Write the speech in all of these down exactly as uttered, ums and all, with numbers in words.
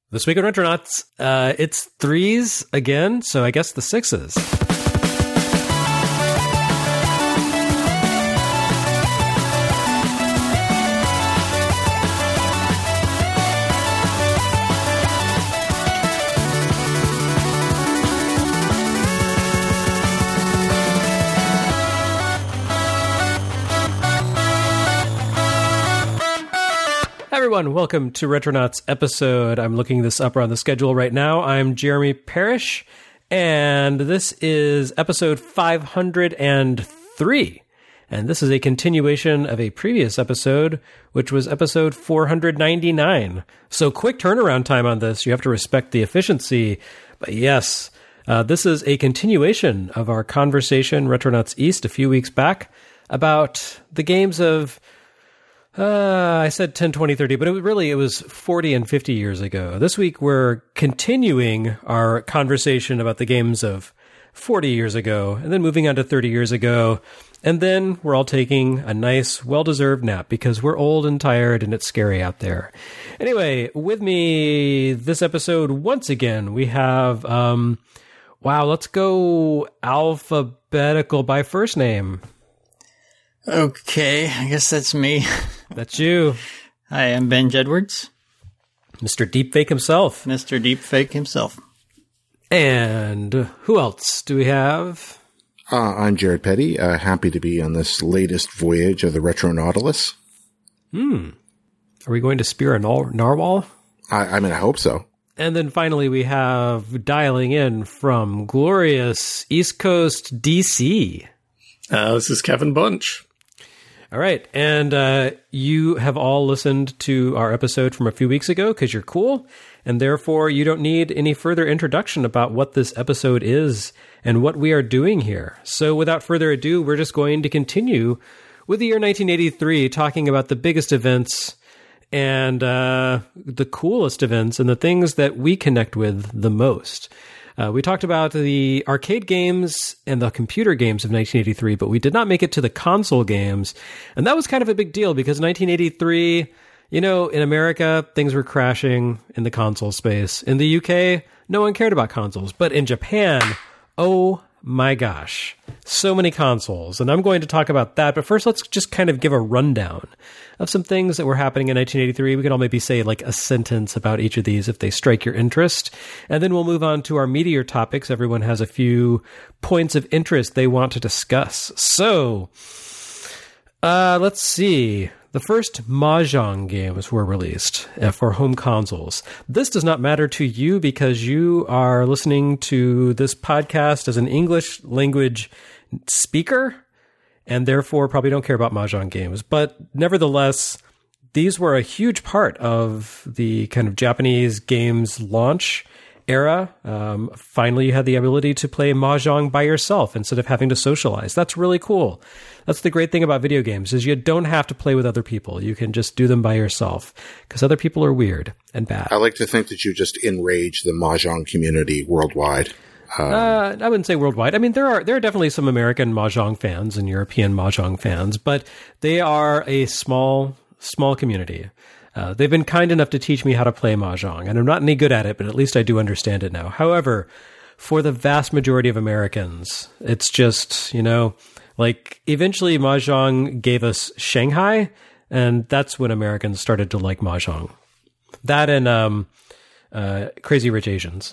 This week at Retronauts, uh, it's threes again, so I guess the sixes. Everyone, welcome to Retronauts episode. I'm looking this up on the schedule right now. I'm Jeremy Parrish, and this is episode five hundred three. And this is a continuation of a previous episode, which was episode four hundred ninety-nine. So quick turnaround time on this. You have to respect the efficiency. But yes, uh, this is a continuation of our conversation, Retronauts East, a few weeks back, about the games of Uh, I said ten, twenty, thirty, but it was really, it was forty and fifty years ago. This week, we're continuing our conversation about the games of forty years ago, and then moving on to thirty years ago. And then we're all taking a nice, well-deserved nap because we're old and tired and it's scary out there. Anyway, with me this episode, once again, we have, um, wow, let's go alphabetical by first name. Okay, I guess that's me. That's you. Hi, I'm Ben Jedwards. Mister Deepfake himself. Mister Deepfake himself. And who else do we have? Uh, I'm Jared Petty. Uh, happy to be on this latest voyage of the Retro Nautilus. Hmm. Are we going to spear a nar- narwhal? I, I mean, I hope so. And then finally, we have dialing in from glorious East Coast D C. Uh, this is Kevin Bunch. All right. And uh, you have all listened to our episode from a few weeks ago because you're cool. And therefore, you don't need any further introduction about what this episode is and what we are doing here. So without further ado, we're just going to continue with the year nineteen eighty-three, talking about the biggest events and uh, the coolest events and the things that we connect with the most. Uh, we talked about the arcade games and the computer games of nineteen eighty-three, but we did not make it to the console games. And that was kind of a big deal because nineteen eighty-three, you know, in America, things were crashing in the console space. In the U K, no one cared about consoles. But in Japan, oh my gosh, so many consoles. And I'm going to talk about that. But first, let's just kind of give a rundown of some things that were happening in nineteen eighty-three. We can all maybe say like a sentence about each of these if they strike your interest. And then we'll move on to our meatier topics. Everyone has a few points of interest they want to discuss. So, uh, let's see. The first Mahjong games were released for home consoles. This does not matter to you because you are listening to this podcast as an English language speaker, and therefore probably don't care about Mahjong games. But nevertheless, these were a huge part of the kind of Japanese games launch era. Um, finally, you had the ability to play Mahjong by yourself instead of having to socialize. That's really cool. That's the great thing about video games is you don't have to play with other people. You can just do them by yourself because other people are weird and bad. I like to think that you just enrage the Mahjong community worldwide. Um, uh, I wouldn't say worldwide. I mean, there are there are definitely some American Mahjong fans and European Mahjong fans, but they are a small, small community. Uh, they've been kind enough to teach me how to play Mahjong, and I'm not any good at it, but at least I do understand it now. However, for the vast majority of Americans, it's just, you know, like eventually Mahjong gave us Shanghai, and that's when Americans started to like Mahjong. That and um, uh, Crazy Rich Asians.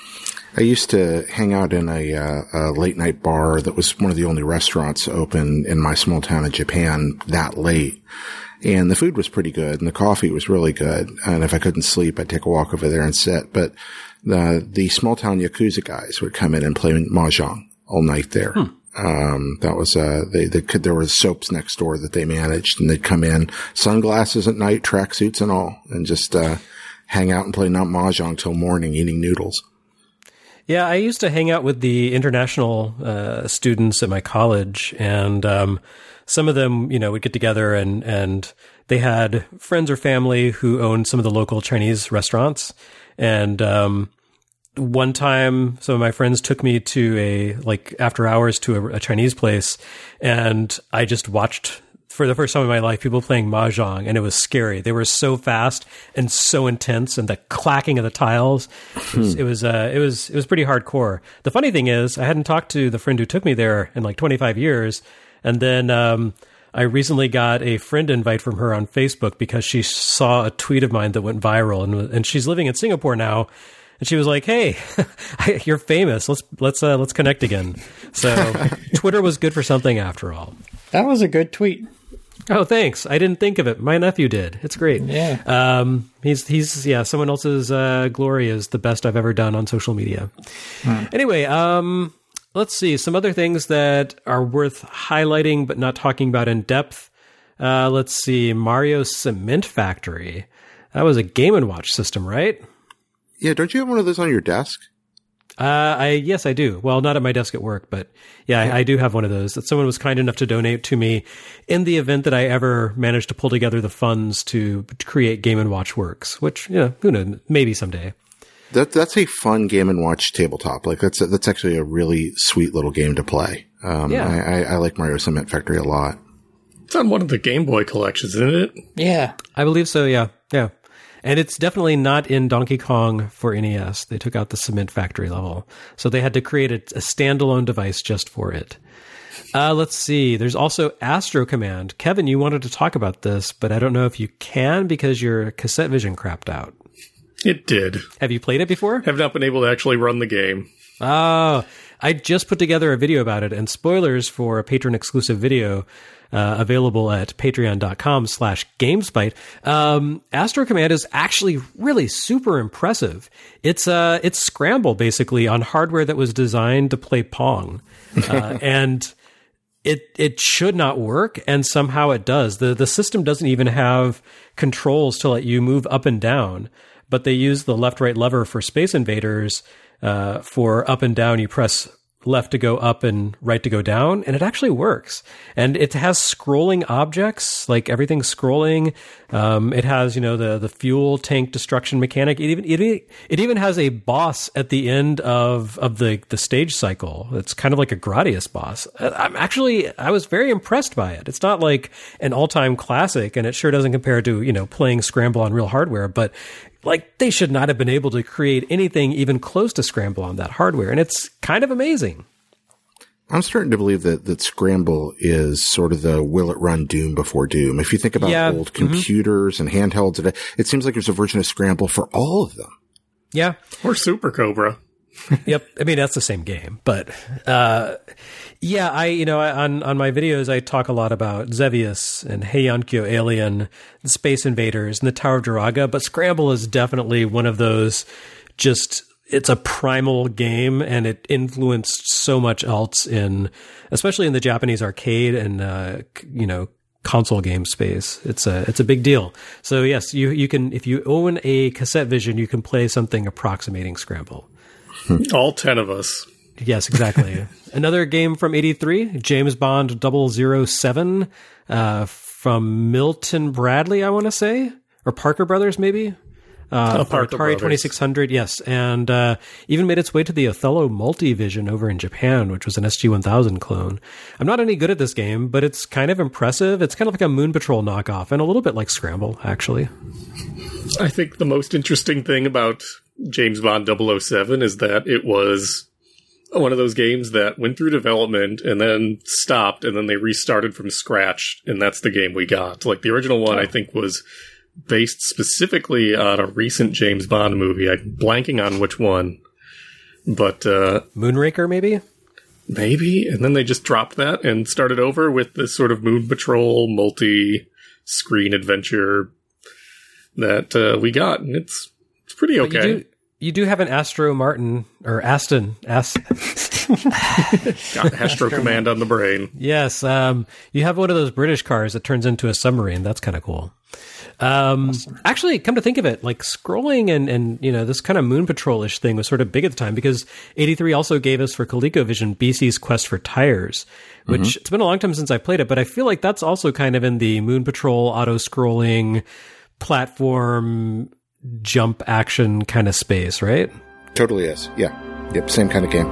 I used to hang out in a, uh, a late night bar that was one of the only restaurants open in my small town in Japan that late. And the food was pretty good and the coffee was really good. And if I couldn't sleep, I'd take a walk over there and sit. But the, the small town Yakuza guys would come in and play Mahjong all night there. Hmm. Um, that was, uh, they, they could, there were soaps next door that they managed and they'd come in, sunglasses at night, tracksuits and all, and just, uh, hang out and play Mahjong till morning eating noodles. Yeah, I used to hang out with the international uh, students at my college, and um, some of them, you know, would get together and, and they had friends or family who owned some of the local Chinese restaurants. And um, one time, some of my friends took me to a, like, after hours to a, a Chinese place, and I just watched for the first time in my life, people playing Mahjong, and it was scary. They were so fast and so intense, and the clacking of the tiles, it was, it was, uh, it was, it was pretty hardcore. The funny thing is, I hadn't talked to the friend who took me there in like twenty-five years, and then um, I recently got a friend invite from her on Facebook because she saw a tweet of mine that went viral, and and she's living in Singapore now. And she was like, "Hey, you're famous. Let's let's uh, let's connect again." So Twitter was good for something after all. That was a good tweet. Oh, thanks. I didn't think of it. My nephew did. It's great. Yeah. Um, he's he's yeah. Someone else's uh, glory is the best I've ever done on social media. Hmm. Anyway, um, let's see some other things that are worth highlighting but not talking about in depth. Uh, let's see, Mario Cement Factory. That was a Game and Watch system, right? Yeah, don't you have one of those on your desk? Uh, I yes, I do. Well, not at my desk at work, but yeah, I, I do have one of those that someone was kind enough to donate to me in the event that I ever managed to pull together the funds to create Game and Watch Works, which, you know, who knows, maybe someday. That that's a fun Game and Watch tabletop. Like that's a, that's actually a really sweet little game to play. Um, yeah. I, I, I like Mario Cement Factory a lot. It's on one of the Game Boy collections, isn't it? Yeah, I believe so. Yeah, yeah. And it's definitely not in Donkey Kong for N E S. They took out the Cement Factory level. So they had to create a, a standalone device just for it. Uh, let's see. There's also Astro Command. Kevin, you wanted to talk about this, but I don't know if you can because your cassette vision crapped out. It did. Have you played it before? Have not been able to actually run the game. Oh, I just put together a video about it, and spoilers for a patron-exclusive video uh, available at patreon.com slash gamespite. Um, Astro Command is actually really super impressive. It's uh, it's Scramble, basically, on hardware that was designed to play Pong. Uh, and it it should not work, and somehow it does. The, the system doesn't even have controls to let you move up and down, but they use the left-right lever for Space Invaders. Uh, for up and down, you press left to go up and right to go down, and it actually works. And it has scrolling objects, like everything's scrolling. Um, it has, you know, the the fuel tank destruction mechanic. It even it, it even has a boss at the end of of the the stage cycle. It's kind of like a Gradius boss. I'm actually I was very impressed by it. It's not like an all time classic, and it sure doesn't compare to, you know, playing Scramble on real hardware, but like, they should not have been able to create anything even close to Scramble on that hardware. And it's kind of amazing. I'm starting to believe that, that Scramble is sort of the will it run Doom before Doom. If you think about yeah. old computers mm-hmm. and handhelds, it, it seems like there's a version of Scramble for all of them. Yeah. Or Super Cobra. Yep. I mean, that's the same game. But, uh, yeah, I, you know, on, on my videos, I talk a lot about Xevious and Heian-kyo Alien, the Space Invaders, and the Tower of Duraga. But Scramble is definitely one of those just, it's a primal game, and it influenced so much else in, especially in the Japanese arcade and, uh, you know, console game space. It's a, it's a big deal. So yes, you, you can, if you own a cassette vision, you can play something approximating Scramble. All ten of us. Yes, exactly. Another game from eighty-three, James Bond double oh seven, uh, from Milton Bradley, I want to say, or Parker Brothers, maybe. Uh, oh, for Atari twenty-six hundred, yes. And uh, even made its way to the Othello Multivision over in Japan, which was an S G one thousand clone. I'm not any good at this game, but it's kind of impressive. It's kind of like a Moon Patrol knockoff, and a little bit like Scramble, actually. I think the most interesting thing about James Bond double oh seven is that it was one of those games that went through development and then stopped, and then they restarted from scratch, and that's the game we got. Like, the original one, I think, was based specifically on a recent James Bond movie. I'm blanking on which one, but uh, Moonraker, maybe? Maybe, and then they just dropped that and started over with this sort of Moon Patrol multi-screen adventure that uh, we got, and it's it's pretty okay. You do, you do have an Astro Martin, or Aston. Ast- Got Astro Command on the brain. Yes, um, you have one of those British cars that turns into a submarine. That's kind of cool. Um, awesome. Actually, come to think of it, like scrolling and, and, you know, this kind of Moon Patrol-ish thing was sort of big at the time, because eighty-three also gave us for ColecoVision B C's Quest for Tires, which mm-hmm. it's been a long time since I played it, but I feel like that's also kind of in the Moon Patrol auto-scrolling platform jump action kind of space, right? Totally is. Yeah. Yep. Same kind of game.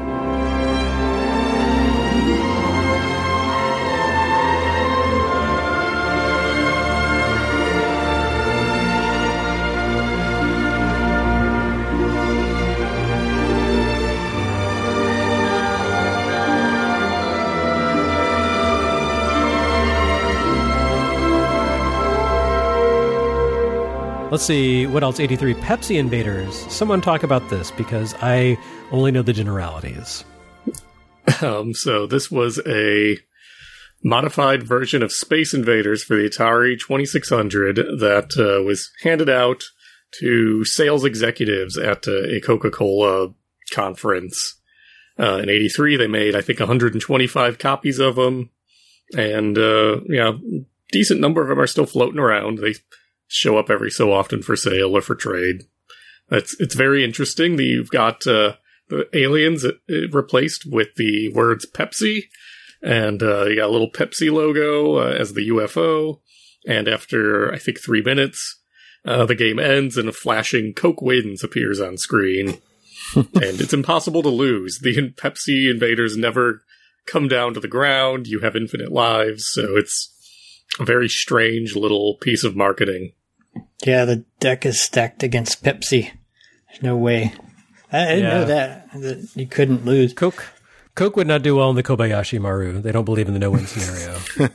Let's see, what else? eighty-three, Pepsi Invaders. Someone talk about this, because I only know the generalities. Um, so this was a modified version of Space Invaders for the Atari twenty-six hundred that uh, was handed out to sales executives at uh, a Coca-Cola conference. Uh, in eighty-three, they made, I think, one hundred twenty-five copies of them. And, uh, yeah, decent number of them are still floating around. They show up every so often for sale or for trade. It's, it's very interesting that you've got uh, the aliens replaced with the words Pepsi. And uh, you got a little Pepsi logo uh, as the U F O. And after, I think, three minutes, uh, the game ends and a flashing Coke Wins appears on screen. And it's impossible to lose. The Pepsi invaders never come down to the ground. You have infinite lives. So it's a very strange little piece of marketing. Yeah, the deck is stacked against Pepsi. There's no way. I didn't Yeah. know that, that you couldn't lose. Coke Coke would not do well in the Kobayashi Maru. They don't believe in the no-win scenario.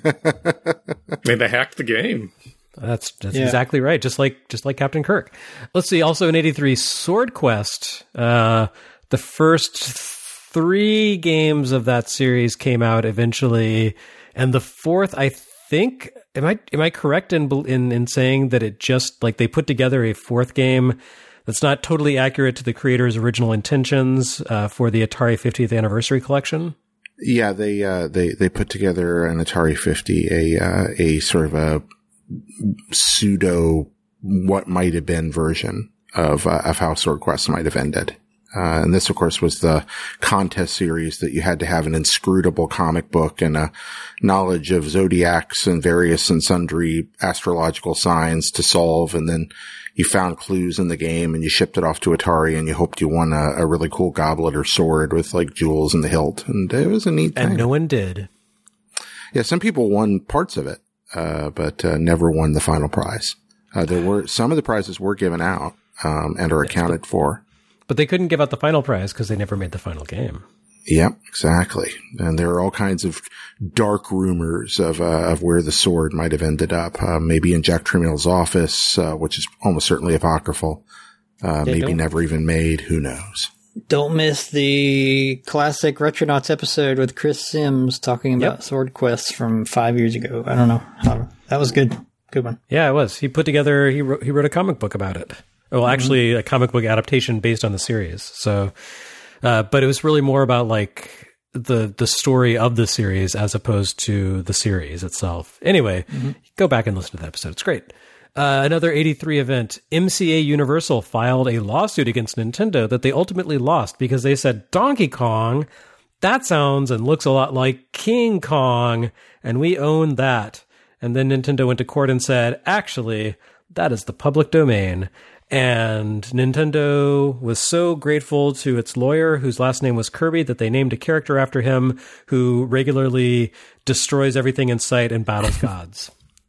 I mean, they hacked the game. That's that's Yeah. exactly right. Just like just like Captain Kirk. Let's see. Also in eighty-three, Sword Quest. Uh, the first three games of that series came out eventually, and the fourth, I think, am I am I correct in in in saying that it just like they put together a fourth game that's not totally accurate to the creator's original intentions uh, for the Atari fiftieth Anniversary Collection? Yeah, they uh, they they put together an Atari fifty, a uh, a sort of a pseudo what might have been version of uh, of how Sword Quest might have ended. Uh, and this, of course, was the contest series that you had to have an inscrutable comic book and a knowledge of zodiacs and various and sundry astrological signs to solve. And then you found clues in the game and you shipped it off to Atari and you hoped you won a, a really cool goblet or sword with like jewels in the hilt. And it was a neat thing. And no one did. Yeah, some people won parts of it, uh, but uh, never won the final prize. Uh, there were some of the prizes were given out um, and are accounted for. But they couldn't give out the final prize because they never made the final game. Yep, exactly. And there are all kinds of dark rumors of uh, of where the sword might have ended up. Uh, maybe in Jack Tremill's office, uh, which is almost certainly apocryphal. Uh, maybe don't- never even made. Who knows? Don't miss the classic Retronauts episode with Chris Sims talking about Yep. Sword Quest from five years ago. I don't know. How, that was good. Good one. Yeah, it was. He put together, he wrote, he wrote a comic book about it. Well, actually, a comic book adaptation based on the series. So, uh, but it was really more about like the the story of the series as opposed to the series itself. Anyway, go back and listen to that episode. It's great. Uh, another eighty-three event, M C A Universal filed a lawsuit against Nintendo that they ultimately lost because they said, Donkey Kong, that sounds and looks a lot like King Kong, and we own that. And then Nintendo went to court and said, actually, that is the public domain. And Nintendo was so grateful to its lawyer, whose last name was Kirby, that they named a character after him who regularly destroys everything in sight and battles gods.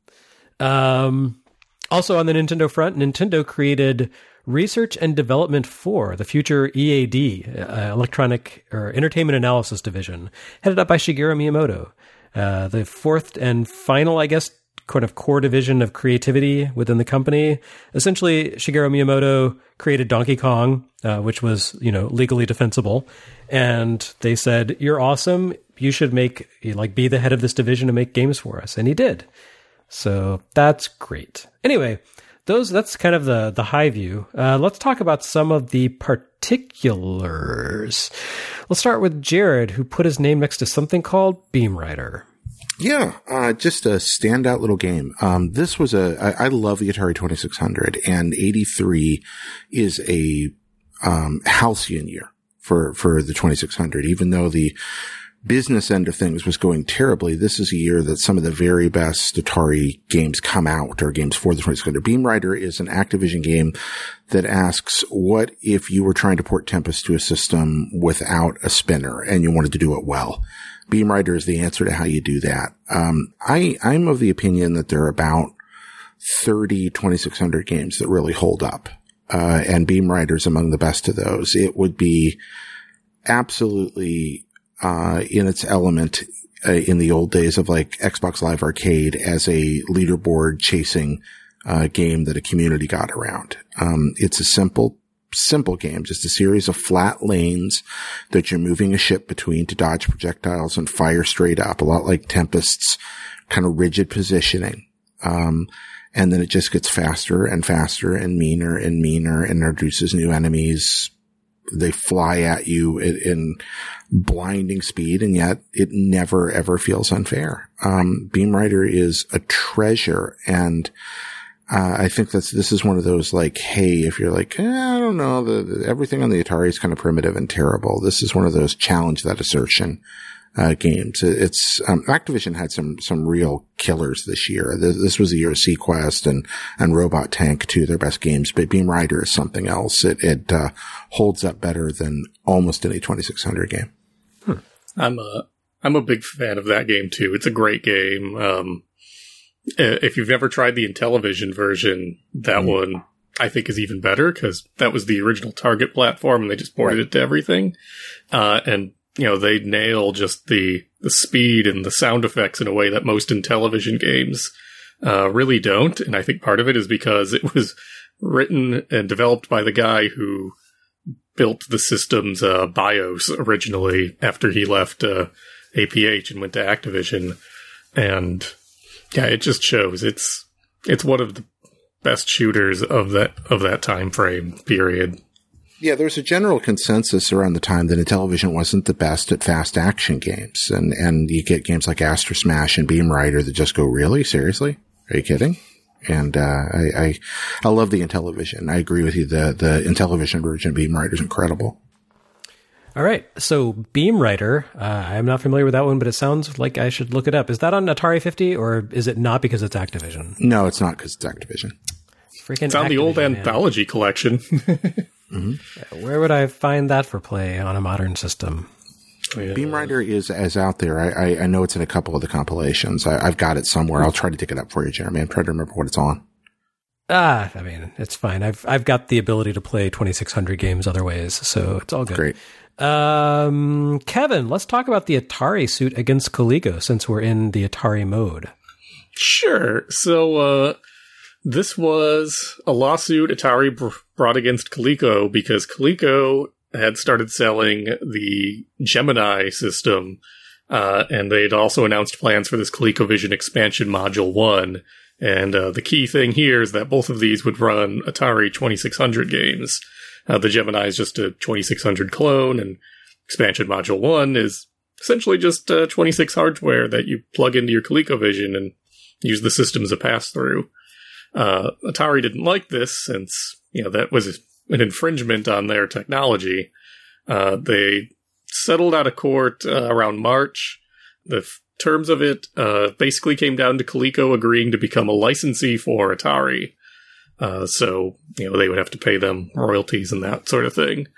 Um, also on the Nintendo front, Nintendo created Research and Development for the future E A D, uh, Electronic or Entertainment Analysis Division, headed up by Shigeru Miyamoto. Uh, the fourth and final, I guess, kind of core division of creativity within the company. Essentially, Shigeru Miyamoto created Donkey Kong, uh, which was, you know, legally defensible. And they said, you're awesome. You should make, like, be the head of this division and make games for us. And he did. So that's great. Anyway, those, that's kind of the, the high view. Uh, let's talk about some of the particulars. Let's start with Jared, who put his name next to something called Beam Rider. Yeah, uh, just a standout little game. Um, this was a, I, I love the Atari twenty-six hundred, and eighty-three is a, um, halcyon year for, for the twenty-six hundred. Even though the business end of things was going terribly, this is a year that some of the very best Atari games come out, or games for the twenty-six hundred. Beam Rider is an Activision game that asks, what if you were trying to port Tempest to a system without a spinner and you wanted to do it well? Beam Rider is the answer to how you do that. Um, I, I'm of the opinion that there are about thirty twenty-six hundred games that really hold up. Uh, and Beam Rider is among the best of those. It would be absolutely, uh, in its element, uh, in the old days of like Xbox Live Arcade as a leaderboard chasing, uh, game that a community got around. Um, it's a simple, simple game, just a series of flat lanes that you're moving a ship between to dodge projectiles and fire straight up, a lot like Tempest's kind of rigid positioning. Um, and then it just gets faster and faster and meaner and meaner and introduces new enemies. They fly at you in, in blinding speed, and yet it never, ever feels unfair. Um, Beam Rider is a treasure, and uh, I think that's, this is one of those like, hey, if you're like, eh, I don't know, the, the, everything on the Atari is kind of primitive and terrible. This is one of those challenge that assertion uh, games. It, it's, um, Activision had some, some real killers this year. This, this was the year of Sequest and, and Robot Tank, two of their best games, but Beam Rider is something else. It, it, uh, holds up better than almost any twenty-six hundred game. Hmm. I'm a, I'm a big fan of that game too. It's a great game. Um, if you've never tried the Intellivision version, that mm. one I think is even better because that was the original Target platform and they just ported right. it to everything. Uh, and you know, they nail just the, the speed and the sound effects in a way that most Intellivision games, uh, really don't. And I think part of it is because it was written and developed by the guy who built the system's, uh, BIOS originally after he left, uh, A P H and went to Activision. And yeah, it just shows it's, it's one of the best shooters of that, of that time frame period. Yeah, there's a general consensus around the time that Intellivision wasn't the best at fast action games. And, and you get games like Astro Smash and Beam Rider that just go, really? Seriously? Are you kidding? And, uh, I, I, I love the Intellivision. I agree with you. The, the Intellivision version of Beam Rider is incredible. All right. So Beam Rider, uh, I'm not familiar with that one, but it sounds like I should look it up. Is that on Atari fifty or is it not because it's Activision? No, it's not because it's Activision. Freaking it's on Activision, the old man. Anthology collection. Mm-hmm. Where would I find that for play on a modern system? Yeah. Beam Rider is, is out there. I, I, I know it's in a couple of the compilations. I, I've got it somewhere. I'll try to dig it up for you, Jeremy. I'm trying to remember what it's on. Ah, I mean, it's fine. I've I've got the ability to play twenty-six hundred games other ways, so it's all good. Great. Um, Kevin, let's talk about the Atari suit against Coleco since we're in the Atari mode. Sure. So, uh, this was a lawsuit Atari br- brought against Coleco because Coleco had started selling the Gemini system, uh, and they'd also announced plans for this ColecoVision expansion module one. And uh, the key thing here is that both of these would run Atari twenty-six hundred games. Uh, the Gemini is just a twenty-six hundred clone, and expansion module one is essentially just uh, twenty-six hardware that you plug into your ColecoVision and use the system as a pass-through. Uh, Atari didn't like this since, you know, that was an infringement on their technology. Uh, they settled out of court uh, around March. The f- terms of it uh, basically came down to Coleco agreeing to become a licensee for Atari. Uh, so, you know, they would have to pay them royalties and that sort of thing.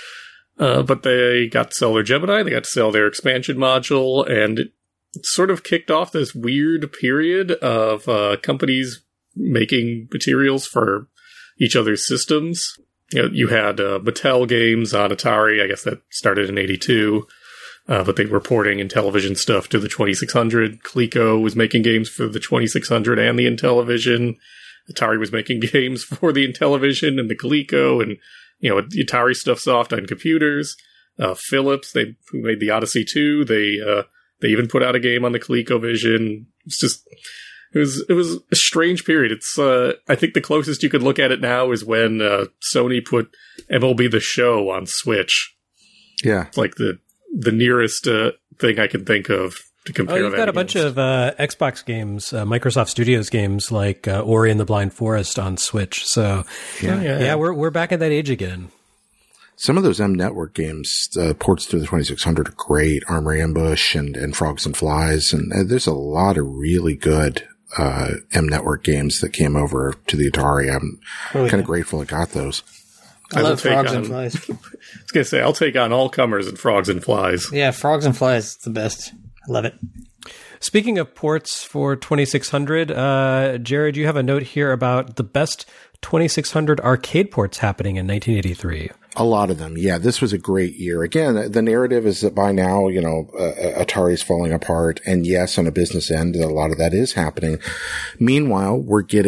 Uh, but they got to sell their Gemini, they got to sell their expansion module, and it sort of kicked off this weird period of uh, companies making materials for each other's systems. You know, you had uh, Mattel games on Atari, I guess that started in eighty-two, uh, but they were porting Intellivision stuff to the twenty-six hundred. Coleco was making games for the twenty-six hundred and the Intellivision. Atari was making games for the Intellivision and the Coleco, and, you know, Atari stuff soft on computers. Uh, Philips, they who made the Odyssey two, they uh, they even put out a game on the ColecoVision. It's just, it was it was a strange period. It's uh, I think the closest you could look at it now is when uh, Sony put M L B The Show on Switch. Yeah, it's like the the nearest uh, thing I can think of to compare. Oh, you've got a bunch of uh, Xbox games, uh, Microsoft Studios games like uh, Ori and the Blind Forest on Switch. So yeah, yeah, yeah we're we're back in that age again. Some of those M Network games, uh, ports to the twenty-six hundred are great. Armory Ambush and, and Frogs and Flies. And uh, there's a lot of really good uh, M Network games that came over to the Atari. I'm oh, kind of yeah. grateful I got those. I, I love Frogs on, and Flies. I was going to say, I'll take on all comers and Frogs and Flies. Yeah, Frogs and Flies is the best. I love it. Speaking of ports for twenty-six hundred, uh, Jared, you have a note here about the best twenty-six hundred arcade ports happening in nineteen eighty-three. A lot of them. Yeah, this was a great year. Again, the narrative is that by now, you know, uh, Atari's falling apart. And yes, on a business end, a lot of that is happening. Meanwhile, we're getting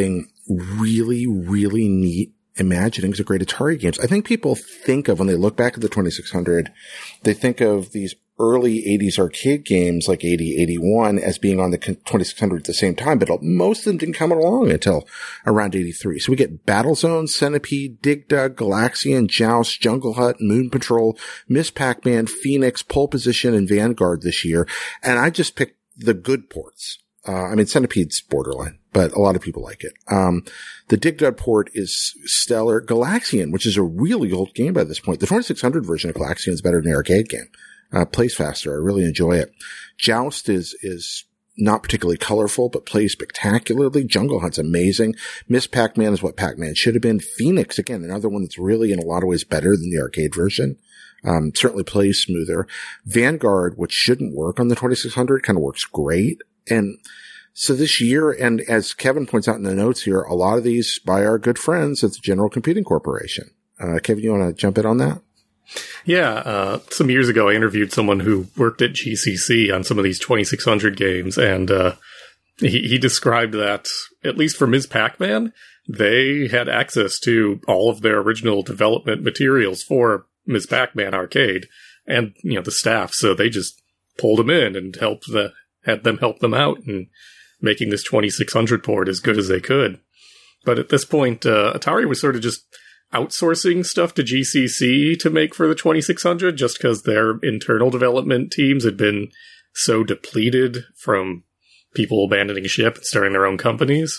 really, really neat imaginings of great Atari games. I think people think of, when they look back at the twenty-six hundred, they think of these early eighties arcade games like eighty, eighty-one as being on the twenty-six hundred at the same time, but most of them didn't come along until around eighty-three. So we get Battlezone, Centipede, Dig Dug, Galaxian, Joust, Jungle Hut, Moon Patrol, Miss Pac-Man, Phoenix, Pole Position, and Vanguard this year. And I just picked the good ports. Uh, I mean, Centipede's borderline, but a lot of people like it. Um, the Dig Dug port is stellar. Galaxian, which is a really old game by this point. The twenty-six hundred version of Galaxian is better than the arcade game. Uh, plays faster. I really enjoy it. Joust is, is not particularly colorful, but plays spectacularly. Jungle Hunt's amazing. Miss Pac-Man is what Pac-Man should have been. Phoenix, again, another one that's really in a lot of ways better than the arcade version. Um, certainly plays smoother. Vanguard, which shouldn't work on the twenty-six hundred, kind of works great. And so this year, and as Kevin points out in the notes here, a lot of these by our good friends at the General Computing Corporation. Uh, Kevin, you want to jump in on that? Yeah, uh, some years ago I interviewed someone who worked at G C C on some of these twenty-six hundred games, and uh, he, he described that, at least for Miz Pac-Man, they had access to all of their original development materials for Miz Pac-Man Arcade, and, you know, the staff, so they just pulled them in and helped the had them help them out in making this twenty-six hundred port as good as they could. But at this point, uh, Atari was sort of just outsourcing stuff to G C C to make for the twenty-six hundred, just because their internal development teams had been so depleted from people abandoning ship and starting their own companies.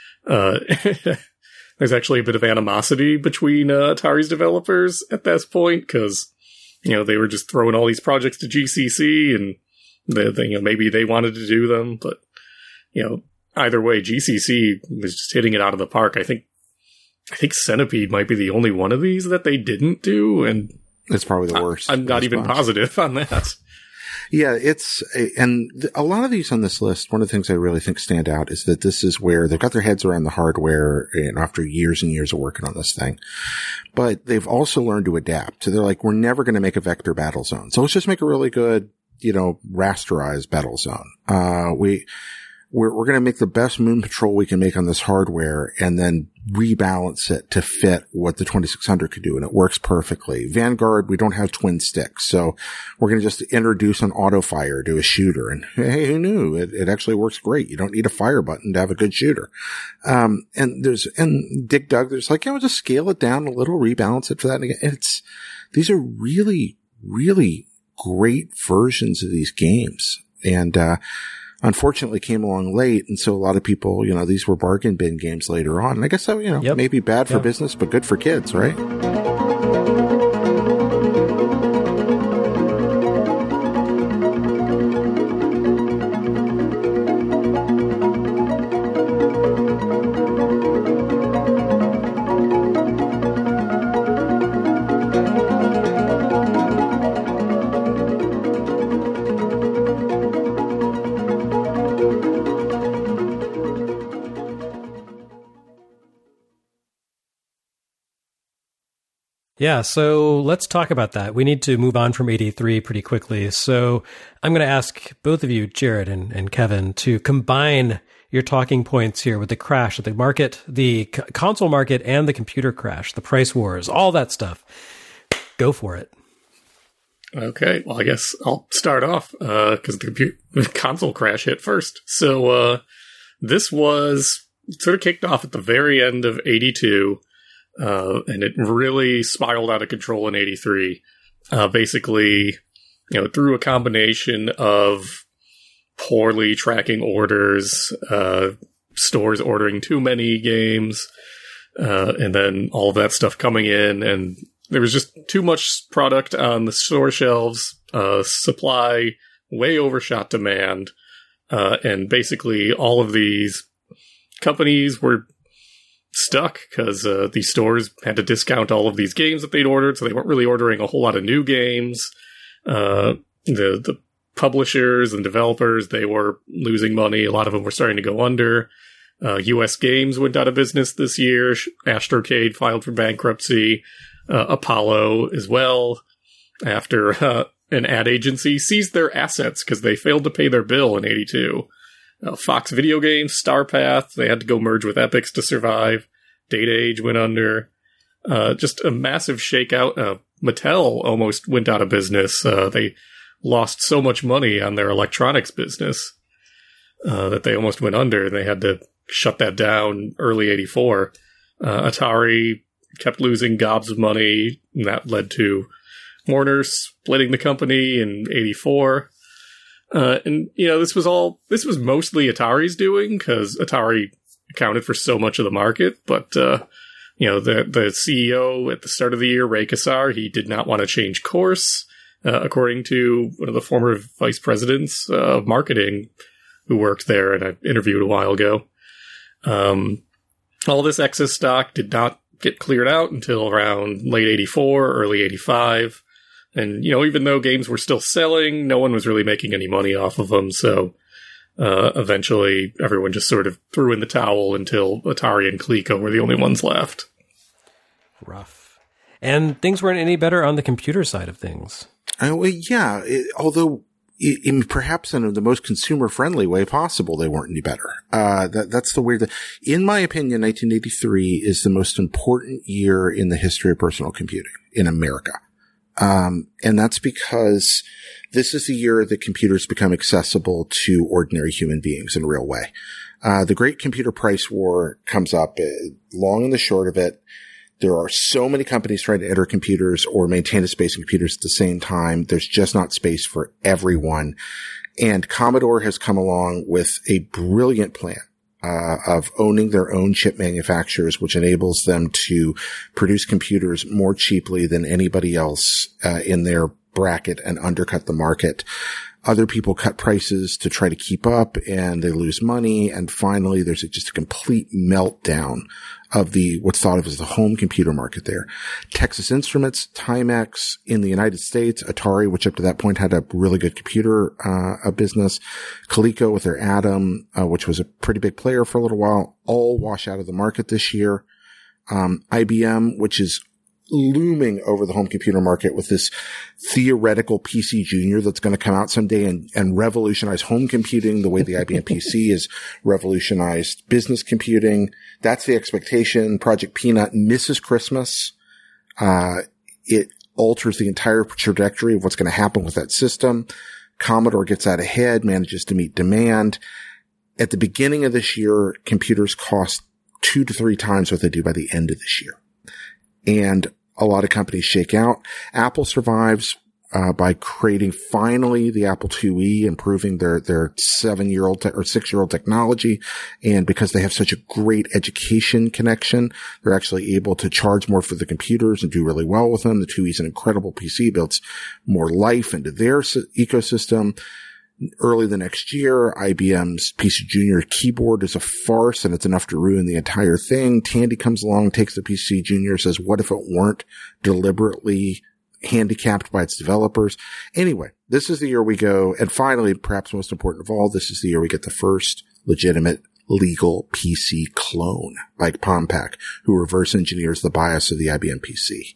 Uh, there's actually a bit of animosity between uh, Atari's developers at this point, because, you know, they were just throwing all these projects to G C C, and they, they, you know, maybe they wanted to do them, but, you know, either way, G C C was just hitting it out of the park. I think I think Centipede might be the only one of these that they didn't do, and it's probably the worst. I, I'm not even positive on that. Yeah, it's, and a lot of these on this list, one of the things I really think stand out is that this is where they've got their heads around the hardware, and after years and years of working on this thing, but they've also learned to adapt. So they're like, we're never going to make a vector battle zone. So let's just make a really good, you know, rasterized battle zone. Uh, we, We're, we're going to make the best Moon Patrol we can make on this hardware and then rebalance it to fit what the twenty-six hundred could do. And it works perfectly. Vanguard, we don't have twin sticks. So we're going to just introduce an auto fire to a shooter. And hey, who knew? It, it actually works great. You don't need a fire button to have a good shooter. Um, and there's, and Dig Dug, there's like, you know, just scale it down a little, rebalance it for that. And again, it's, these are really, really great versions of these games. And, uh, unfortunately came along late, and so a lot of people, you know, these were bargain bin games later on. And I guess that, you know, yep. maybe bad for yep. business, but good for kids, right? Yeah, so let's talk about that. We need to move on from eighty-three pretty quickly. So I'm going to ask both of you, Jared and, and Kevin, to combine your talking points here with the crash of the market, the c- console market, and the computer crash, the price wars, all that stuff. Go for it. Okay, well, I guess I'll start off because uh, the, computer, the console crash hit first. So uh, this was sort of kicked off at the very end of eighty-two. Uh, and it really spiraled out of control in eighty-three. Uh, basically, you know, through a combination of poorly tracking orders, uh, stores ordering too many games, uh, and then all of that stuff coming in, and there was just too much product on the store shelves, uh, supply way overshot demand, uh, and basically all of these companies were stuck because uh, these stores had to discount all of these games that they'd ordered, so they weren't really ordering a whole lot of new games. Uh, the the publishers and developers, they were losing money. A lot of them were starting to go under. Uh, U S Games went out of business this year. Astrocade filed for bankruptcy. Uh, Apollo as well, after uh, an ad agency seized their assets because they failed to pay their bill in eighty-two. uh, Fox Video Games, Starpath, they had to go merge with Epix to survive. Data Age went under. Uh, just a massive shakeout. Uh, Mattel almost went out of business. Uh, they lost so much money on their electronics business uh, that they almost went under, and they had to shut that down early eighty-four. Uh, Atari kept losing gobs of money, and that led to Warner splitting the company in eighty-four. Uh, and, you know, this was all, this was mostly Atari's doing, because Atari accounted for so much of the market, but, uh, you know, the, the C E O at the start of the year, Ray Kassar, he did not want to change course, uh, according to one of the former vice presidents of marketing who worked there, and I interviewed a while ago. Um, all this excess stock did not get cleared out until around late eighty-four, early eighty-five. And, you know, even though games were still selling, no one was really making any money off of them. So uh, eventually everyone just sort of threw in the towel until Atari and Coleco were the only ones left. Rough. And things weren't any better on the computer side of things. Uh, well, yeah, it, although it, in perhaps in the most consumer-friendly way possible, they weren't any better. Uh, that, that's the weird thing. In my opinion, nineteen eighty-three is the most important year in the history of personal computing in America. Um, and that's because this is the year that computers become accessible to ordinary human beings in a real way. Uh, the great computer price war comes up. Uh, long and the short of it, there are so many companies trying to enter computers or maintain a space in computers at the same time. There's just not space for everyone. And Commodore has come along with a brilliant plan. Uh, of owning their own chip manufacturers, which enables them to produce computers more cheaply than anybody else uh, in their bracket and undercut the market. Other people cut prices to try to keep up, and they lose money. And finally, there's a, just a complete meltdown of the what's thought of as the home computer market there. Texas Instruments, Timex in the United States, Atari, which up to that point had a really good computer uh, a business, Coleco with their Atom, uh, which was a pretty big player for a little while, all wash out of the market this year. Um, I B M, which is looming over the home computer market with this theoretical P C Junior that's going to come out someday and, and revolutionize home computing the way the I B M P C has revolutionized business computing. That's the expectation. Project Peanut misses Christmas. Uh, it alters the entire trajectory of what's going to happen with that system. Commodore gets out ahead, manages to meet demand. At the beginning of this year, computers cost two to three times what they do by the end of this year. And a lot of companies shake out. Apple survives uh, by creating finally the Apple two E, improving their their seven-year-old te- or six-year-old technology. And because they have such a great education connection, they're actually able to charge more for the computers and do really well with them. The two E is an incredible P C, builds more life into their s- ecosystem. Early the next year, I B M's P C Junior keyboard is a farce, and it's enough to ruin the entire thing. Tandy comes along, takes the P C Junior, says, what if it weren't deliberately handicapped by its developers? Anyway, this is the year we go, and finally, perhaps most important of all, this is the year we get the first legitimate legal P C clone by Compaq, who reverse engineers the BIOS of the I B M P C.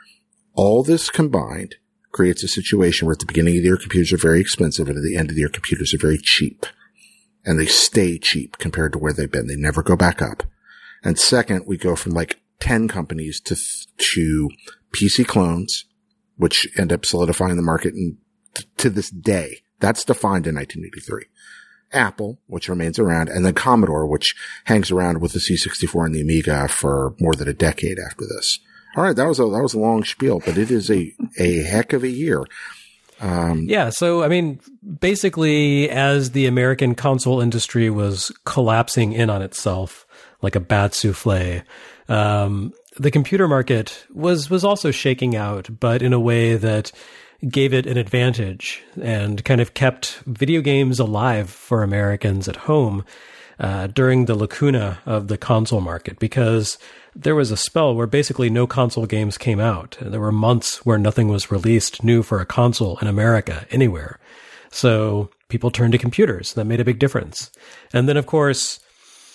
All this combined creates a situation where at the beginning of the year, computers are very expensive, and at the end of the year, computers are very cheap. And they stay cheap compared to where they've been. They never go back up. And second, we go from like ten companies to, th- to P C clones, which end up solidifying the market and t- to this day. That's defined in nineteen eighty-three. Apple, which remains around, and then Commodore, which hangs around with the C sixty-four and the Amiga for more than a decade after this. All right, that was a that was a long spiel, but it is a a heck of a year. Um, yeah, so I mean, basically, as the American console industry was collapsing in on itself like a bad souffle, um, the computer market was was also shaking out, but in a way that gave it an advantage and kind of kept video games alive for Americans at home uh, during the lacuna of the console market, because there was a spell where basically no console games came out. There were months where nothing was released new for a console in America anywhere. So people turned to computers. That made a big difference. And then, of course,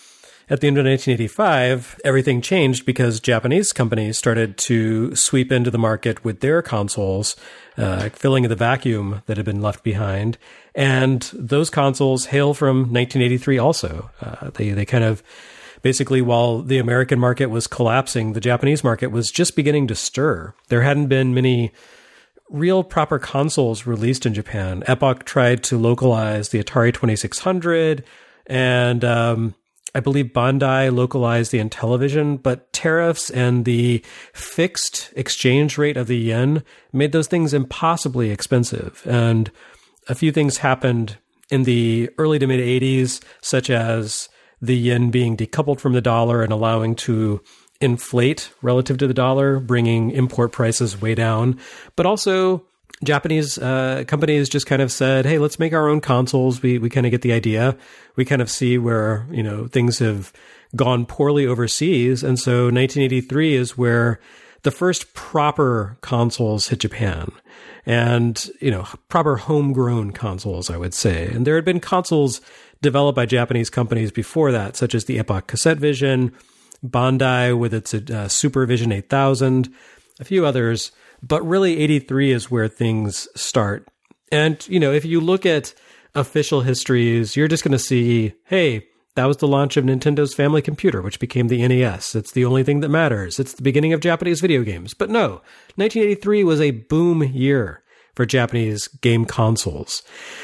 at the end of nineteen eighty-five, everything changed because Japanese companies started to sweep into the market with their consoles, uh, filling the vacuum that had been left behind. And those consoles hail from nineteen eighty-three also. Uh, they, they kind of, basically, while the American market was collapsing, the Japanese market was just beginning to stir. There hadn't been many real proper consoles released in Japan. Epoch tried to localize the Atari twenty-six hundred, and um, I believe Bandai localized the Intellivision, but tariffs and the fixed exchange rate of the yen made those things impossibly expensive. And a few things happened in the early to mid eighties, such as the yen being decoupled from the dollar and allowing to inflate relative to the dollar, bringing import prices way down. But also Japanese uh, companies just kind of said, hey, let's make our own consoles. We we kind of get the idea. We kind of see where, you know, things have gone poorly overseas. And so nineteen eighty-three is where the first proper consoles hit Japan. And, you know, proper homegrown consoles, I would say. And there had been consoles developed by Japanese companies before that, such as the Epoch CassetteVision, Bandai with its uh, Supervision eight thousand, a few others. But really, eighty-three is where things start. And, you know, if you look at official histories, you're just going to see, hey, that was the launch of Nintendo's Family Computer, which became the N E S. It's the only thing that matters. It's the beginning of Japanese video games. But no, nineteen eighty-three was a boom year for Japanese game consoles.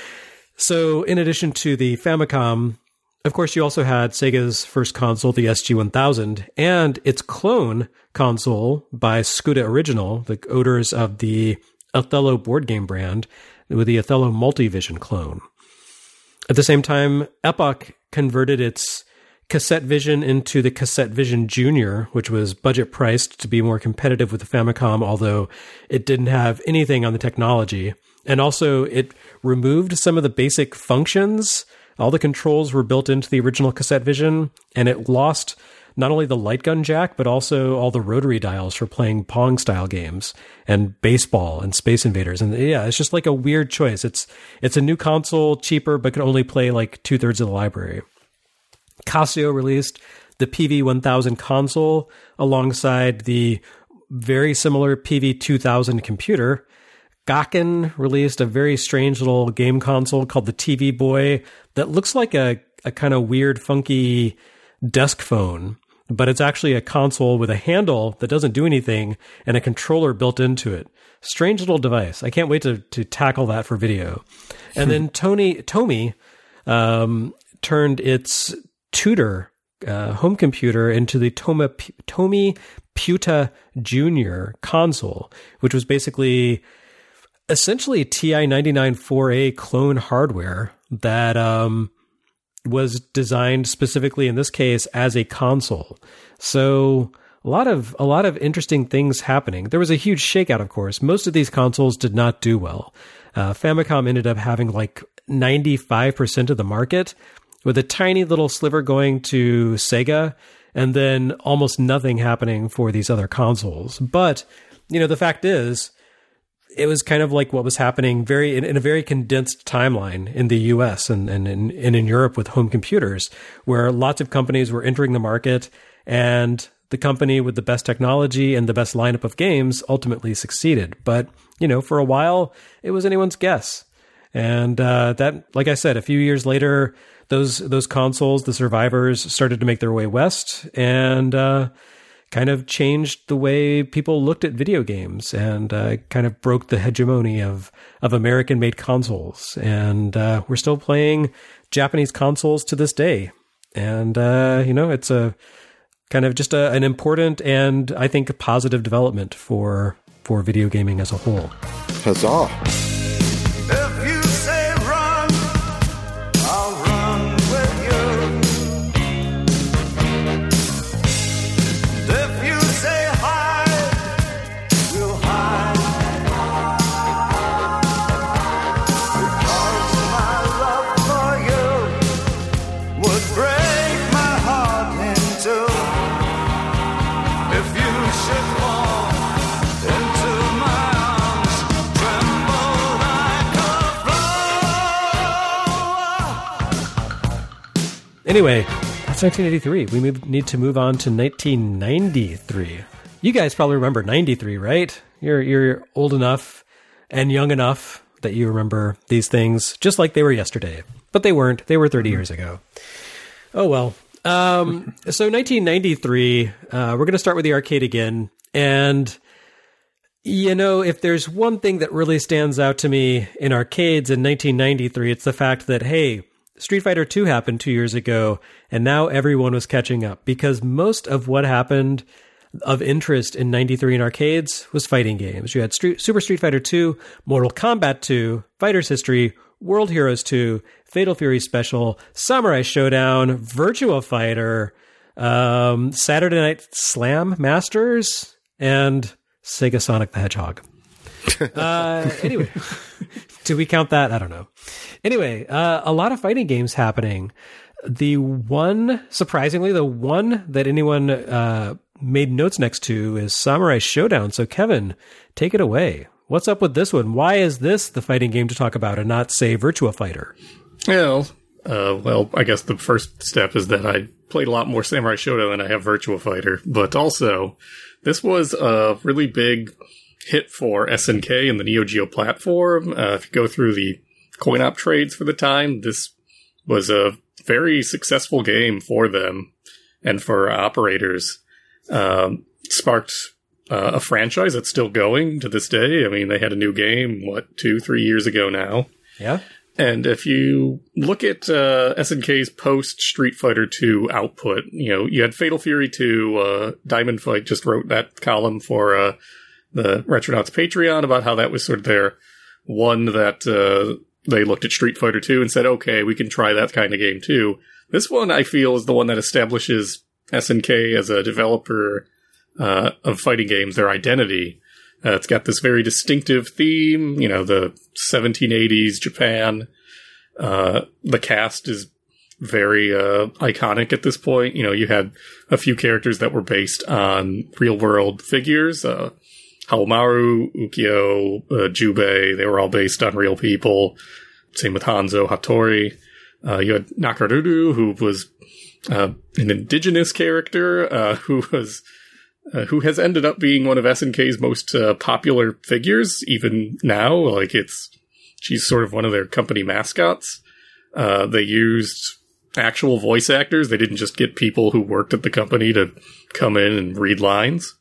So in addition to the Famicom, of course, you also had Sega's first console, the S G one thousand, and its clone console by Scuda Original, the odors of the Othello board game brand, with the Othello Multivision clone. At the same time, Epoch converted its CassetteVision into the CassetteVision Junior, which was budget priced to be more competitive with the Famicom, although it didn't have anything on the technology. And also, it removed some of the basic functions. All the controls were built into the original CassetteVision, and it lost not only the light gun jack, but also all the rotary dials for playing Pong-style games and baseball and Space Invaders. And yeah, it's just like a weird choice. It's it's a new console, cheaper, but can only play like two-thirds of the library. Casio released the P V one thousand console alongside the very similar P V two thousand computer. Gakken released a very strange little game console called the T V Boy that looks like a, a kind of weird, funky desk phone, but it's actually a console with a handle that doesn't do anything and a controller built into it. Strange little device. I can't wait to to tackle that for video. And then Tony Tomy um, turned its Tudor uh, home computer into the Toma, Tomy Puta Junior console, which was basically essentially T I ninety-nine four A clone hardware that um, was designed specifically in this case as a console. So a lot of a lot of interesting things happening. There was a huge shakeout, of course. Most of these consoles did not do well. Uh, Famicom ended up having like ninety-five percent of the market, with a tiny little sliver going to Sega, and then almost nothing happening for these other consoles. But, you know, the fact is, it was kind of like what was happening very in, in a very condensed timeline in the U S and, and, in, and in Europe with home computers, where lots of companies were entering the market, and the company with the best technology and the best lineup of games ultimately succeeded. But, you know, for a while, it was anyone's guess. And uh, that, like I said, a few years later, those those consoles, the survivors, started to make their way west, and uh, kind of changed the way people looked at video games, and uh, kind of broke the hegemony of of American-made consoles. And uh, we're still playing Japanese consoles to this day. And uh, you know, it's a kind of just a, an important and I think a positive development for for video gaming as a whole. Huzzah! Anyway, that's It's nineteen eighty-three. We move, need to move on to nineteen ninety-three. You guys probably remember ninety-three, right? You're you're old enough and young enough that you remember these things just like they were yesterday. But they weren't. They were thirty years ago. Oh, well. Um, so nineteen ninety-three, uh, we're going to start with the arcade again. And, you know, if there's one thing that really stands out to me in arcades in nineteen ninety-three, it's the fact that, hey, Street Fighter two happened two years ago, and now everyone was catching up. Because most of what happened of interest in ninety-three in arcades was fighting games. You had Street, Super Street Fighter two, Mortal Kombat two, Fighter's History, World Heroes two, Fatal Fury Special, Samurai Showdown, Virtua Fighter, um, Saturday Night Slam Masters, and Sega Sonic the Hedgehog. uh, anyway, do we count that? I don't know. Anyway, uh, a lot of fighting games happening. The one, surprisingly, the one that anyone uh, made notes next to is Samurai Showdown. So, Kevin, take it away. What's up with this one? Why is this the fighting game to talk about and not, say, Virtua Fighter? Well, uh, well, I guess the first step is that I played a lot more Samurai Showdown than I have Virtua Fighter. But also, this was a really big hit for S N K and the Neo Geo platform. Uh, if you go through the coin-op trades for the time, this was a very successful game for them and for operators. Um, sparked uh, a franchise that's still going to this day. I mean, they had a new game, what, two, three years ago now. Yeah. And if you look at uh, S N K's post-Street Fighter two output, you know, you had Fatal Fury two, uh, Diamond Fight just wrote that column for uh, the Retronauts Patreon about how that was sort of their one that uh, they looked at Street Fighter two and said, okay, we can try that kind of game too. This one, I feel, is the one that establishes S N K as a developer uh, of fighting games, their identity. Uh, it's got this very distinctive theme, you know, the seventeen eighties Japan. Uh, the cast is very uh, iconic at this point. You know, you had a few characters that were based on real-world figures. Uh, Haomaru, Ukyo, uh, Jubei, they were all based on real people. Same with Hanzo, Hattori. Uh, you had Nakaruru, who was uh, an indigenous character, uh, who was... Uh, who has ended up being one of S N K's most uh, popular figures, even now. Like, it's, she's sort of one of their company mascots. Uh, they used actual voice actors. They didn't just get people who worked at the company to come in and read lines.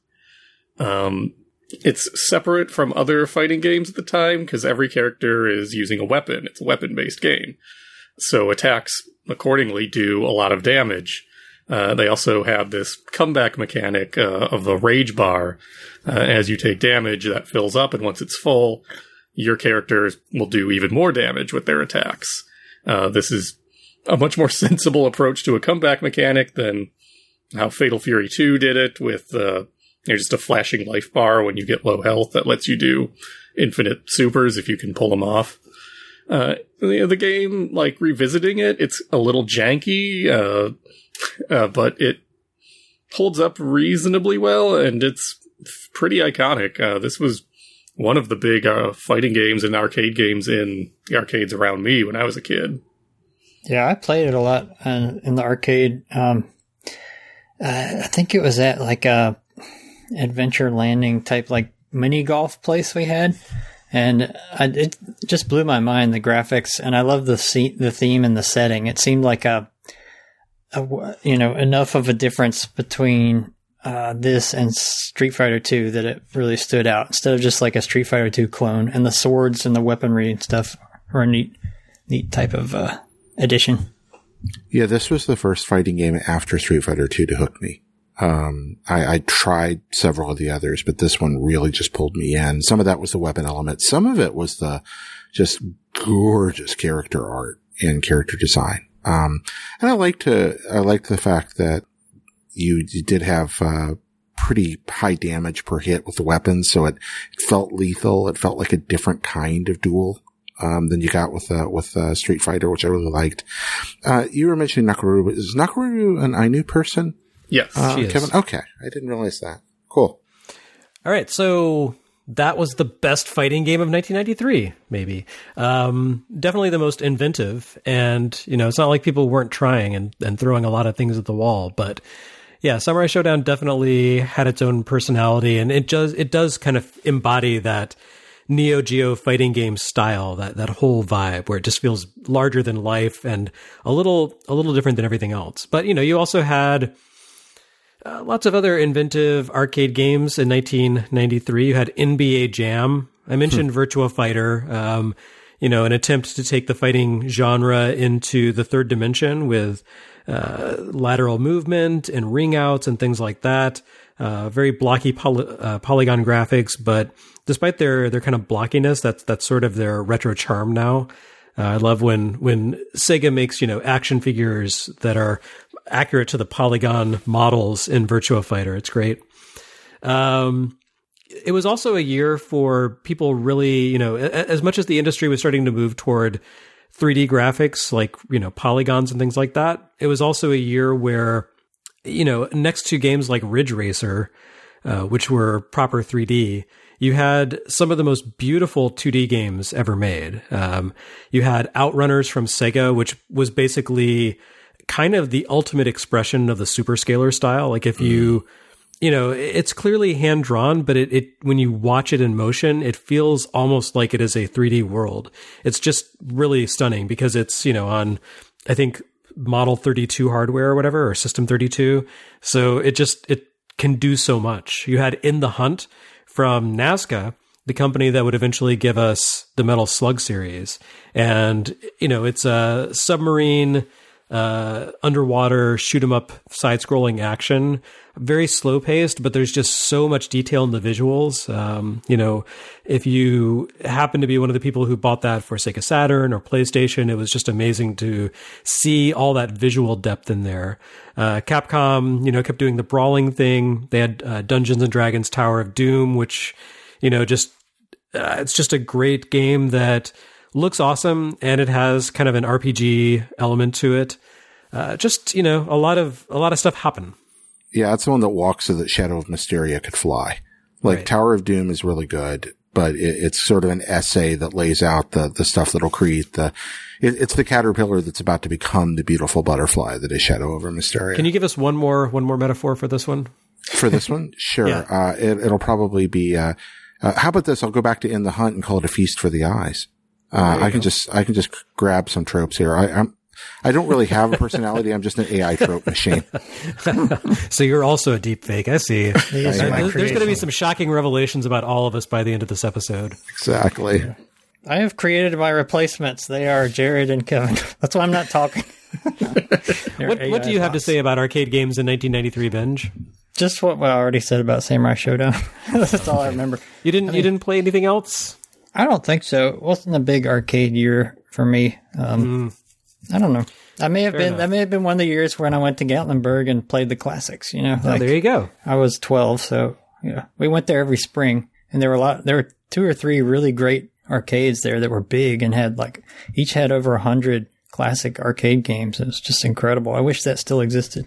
Um, it's separate from other fighting games at the time, because every character is using a weapon. It's a weapon-based game. So attacks, accordingly, do a lot of damage. Uh, they also have this comeback mechanic uh, of the rage bar. Uh, as you take damage, that fills up, and once it's full, your characters will do even more damage with their attacks. Uh, this is a much more sensible approach to a comeback mechanic than how Fatal Fury two did it, with uh, you know, just a flashing life bar when you get low health that lets you do infinite supers if you can pull them off. Uh, the, the game, like, revisiting it, it's a little janky, uh, Uh, but it holds up reasonably well, and it's pretty iconic. Uh, this was one of the big uh, fighting games and arcade games in the arcades around me when I was a kid. Yeah, I played it a lot uh, in the arcade. Um, uh, I think it was at like a Adventure Landing type like mini golf place we had, and I, it just blew my mind, the graphics, and I love the se- the theme and the setting. It seemed like a A, you know, enough of a difference between uh, this and Street Fighter two that it really stood out, instead of just like a Street Fighter two clone. And the swords and the weaponry and stuff are a neat, neat type of uh, addition. Yeah, this was the first fighting game after Street Fighter two to hook me. Um, I, I tried several of the others, but this one really just pulled me in. Some of that was the weapon element. Some of it was the just gorgeous character art and character design. Um, and I liked to, I liked the fact that you, you did have, uh, pretty high damage per hit with the weapons. So it, it felt lethal. It felt like a different kind of duel, um, than you got with, uh, with, uh, Street Fighter, which I really liked. Uh, you were mentioning Nakaruru, but is Nakaruru an Ainu person? Yes, uh, she is. Kevin? Okay. I didn't realize that. Cool. All right. So that was the best fighting game of nineteen ninety-three, maybe. Um, definitely the most inventive. And, you know, it's not like people weren't trying and, and throwing a lot of things at the wall. But yeah, Samurai Showdown definitely had its own personality. And it does, it does kind of embody that Neo Geo fighting game style, that, that whole vibe where it just feels larger than life and a little, a little different than everything else. But, you know, you also had Uh, lots of other inventive arcade games in nineteen ninety-three. You had N B A Jam. I mentioned hmm. Virtua Fighter, um, you know, an attempt to take the fighting genre into the third dimension with uh, lateral movement and ring outs and things like that. Uh, very blocky poly- uh, polygon graphics, but despite their, their kind of blockiness, that's, that's sort of their retro charm now. Uh, I love when, when Sega makes, you know, action figures that are accurate to the polygon models in Virtua Fighter. It's great. Um, it was also a year for people really, you know, as much as the industry was starting to move toward three D graphics, like, you know, polygons and things like that. It was also a year where, you know, next to games like Ridge Racer, uh, which were proper three D, you had some of the most beautiful two D games ever made. Um, you had Outrunners from Sega, which was basically kind of the ultimate expression of the superscaler style. Like if you, you know, it's clearly hand drawn, but it, it, when you watch it in motion, it feels almost like it is a three D world. It's just really stunning because it's, you know, on, I think, Model thirty-two hardware or whatever, or System thirty-two. So it just, it can do so much. You had In the Hunt from Nazca, the company that would eventually give us the Metal Slug series. And, you know, it's a submarine, uh, underwater shoot 'em up side-scrolling action, very slow paced, but there's just so much detail in the visuals. Um, you know, if you happen to be one of the people who bought that for Sega Saturn or PlayStation, it was just amazing to see all that visual depth in there. Uh, Capcom, you know, kept doing the brawling thing. They had uh, Dungeons and Dragons Tower of Doom, which, you know, just, uh, it's just a great game that looks awesome, and it has kind of an R P G element to it. Uh, just, you know, a lot of a lot of stuff happen. Yeah, it's the one that walks so that Shadow of Mysteria could fly. Like right. Tower of Doom is really good, but it, it's sort of an essay that lays out the the stuff that'll create the. It, it's the caterpillar that's about to become the beautiful butterfly that is Shadow over Mysteria. Can you give us one more one more metaphor for this one? For this one, sure. Yeah. Uh, it, it'll probably be. Uh, uh, how about this? I'll go back to In the Hunt and call it A Feast for the Eyes. Uh, I can go. just, I can just grab some tropes here. I, I'm, I don't really have a personality. I'm just an A I trope machine. So you're also a deep fake. I see. I there's there's going to be some shocking revelations about all of us by the end of this episode. Exactly. Yeah. I have created my replacements. They are Jared and Kevin. That's why I'm not talking. what, what do you have to say about arcade games in nineteen ninety-three, Benj? Just what I already said about Samurai Showdown. That's all I remember. You didn't, I mean, you didn't play anything else? I don't think so. It wasn't a big arcade year for me. Um, mm. I don't know. I may have Fair been. Enough. That may have been one of the years when I went to Gatlinburg and played the classics. You know, oh, like, there you go. I was twelve, so yeah, we went there every spring, and there were a lot. There were two or three really great arcades there that were big and had like each had over a hundred classic arcade games. It was just incredible. I wish that still existed.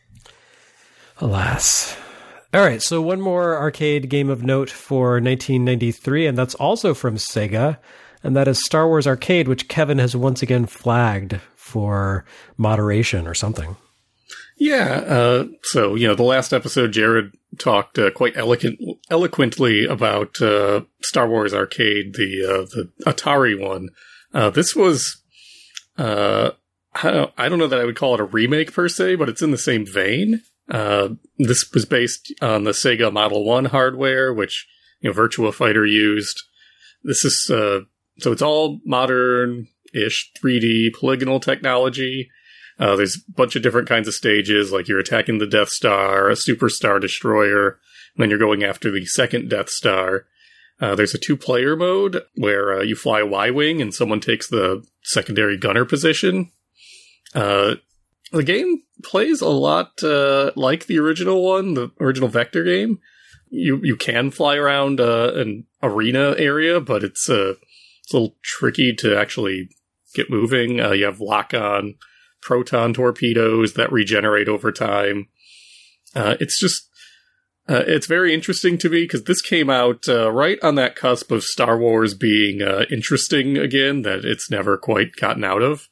Alas. All right, so one more arcade game of note for nineteen ninety-three, and that's also from Sega, and that is Star Wars Arcade, which Kevin has once again flagged for moderation or something. Yeah, uh, so, you know, the last episode, Jared talked uh, quite eloquent, eloquently about uh, Star Wars Arcade, the uh, the Atari one. Uh, this was, uh, I don't, I don't know that I would call it a remake per se, but it's in the same vein. Uh, this was based on the Sega Model one hardware, which, you know, Virtua Fighter used. This is, uh, so it's all modern-ish three D polygonal technology. Uh, there's a bunch of different kinds of stages, like you're attacking the Death Star, a Super Star Destroyer, and then you're going after the second Death Star. Uh, there's a two-player mode where uh, you fly a Y-Wing and someone takes the secondary gunner position. Uh, The game plays a lot uh, like the original one, the original Vector game. You you can fly around uh, an arena area, but it's, uh, it's a little tricky to actually get moving. Uh, you have lock-on proton torpedoes that regenerate over time. Uh, it's just Uh, it's very interesting to me because this came out uh, right on that cusp of Star Wars being uh, interesting again, that it's never quite gotten out of.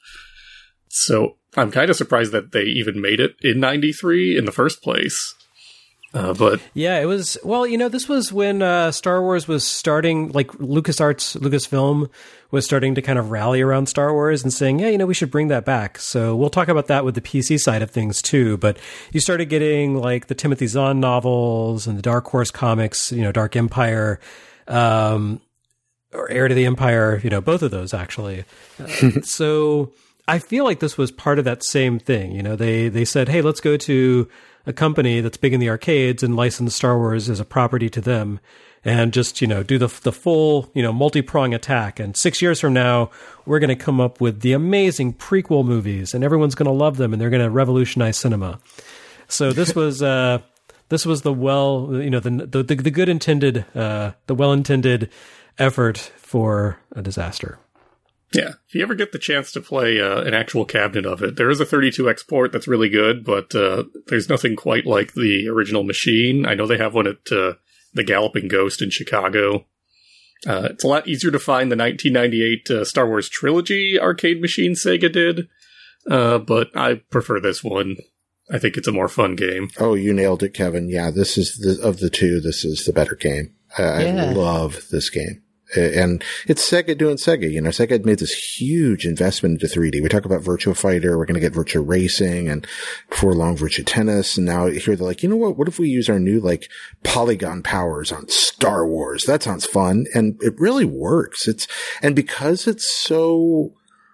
So I'm kind of surprised that they even made it in ninety-three in the first place. Uh, but yeah, it was, well, you know, this was when uh, Star Wars was starting, like LucasArts, Lucasfilm was starting to kind of rally around Star Wars and saying, yeah, you know, we should bring that back. So we'll talk about that with the P C side of things too. But you started getting like the Timothy Zahn novels and the Dark Horse comics, you know, Dark Empire, um, or Heir to the Empire, you know, both of those actually. Uh, so I feel like this was part of that same thing. You know, they, they said, hey, let's go to a company that's big in the arcades and license Star Wars as a property to them and just, you know, do the the full, you know, multi-prong attack. And six years from now, we're going to come up with the amazing prequel movies and everyone's going to love them and they're going to revolutionize cinema. So this was, uh, this was the well, you know, the, the, the, the good intended, uh, the well-intended effort for a disaster. Yeah, if you ever get the chance to play uh, an actual cabinet of it, there is a thirty-two X port that's really good, but uh, there's nothing quite like the original machine. I know they have one at uh, the Galloping Ghost in Chicago. Uh, it's a lot easier to find the nineteen ninety-eight uh, Star Wars Trilogy arcade machine Sega did, uh, but I prefer this one. I think it's a more fun game. Oh, you nailed it, Kevin. Yeah, this is the, of the two, this is the better game. Uh, yeah. I love this game. And it's Sega doing Sega. You know, Sega had made this huge investment into three D. We talk about Virtua Fighter. We're going to get Virtua Racing and before long Virtua Tennis. And now here they're like, you know what? What if we use our new like polygon powers on Star Wars? That sounds fun. And it really works. It's, and because it's so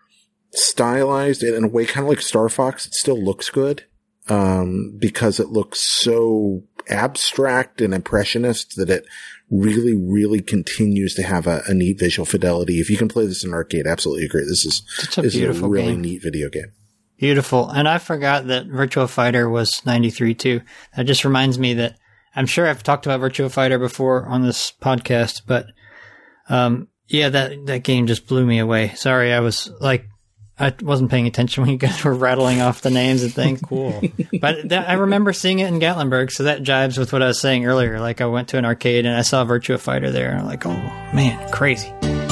stylized in a way kind of like Star Fox, it still looks good. Um, because it looks so abstract and impressionist that it really, really continues to have a, a neat visual fidelity. If you can play this in arcade, absolutely agree. This is, Such a this is a really game. neat video game. Beautiful. And I forgot that Virtua Fighter was ninety-three too. That just reminds me that I'm sure I've talked about Virtua Fighter before on this podcast, but, um, yeah, that, that game just blew me away. Sorry. I was like, I wasn't paying attention when you guys were rattling off the names and things. Cool. But that, I remember seeing it in Gatlinburg, so that jives with what I was saying earlier. Like, I went to an arcade and I saw Virtua Fighter there, and I'm like, oh, man, crazy.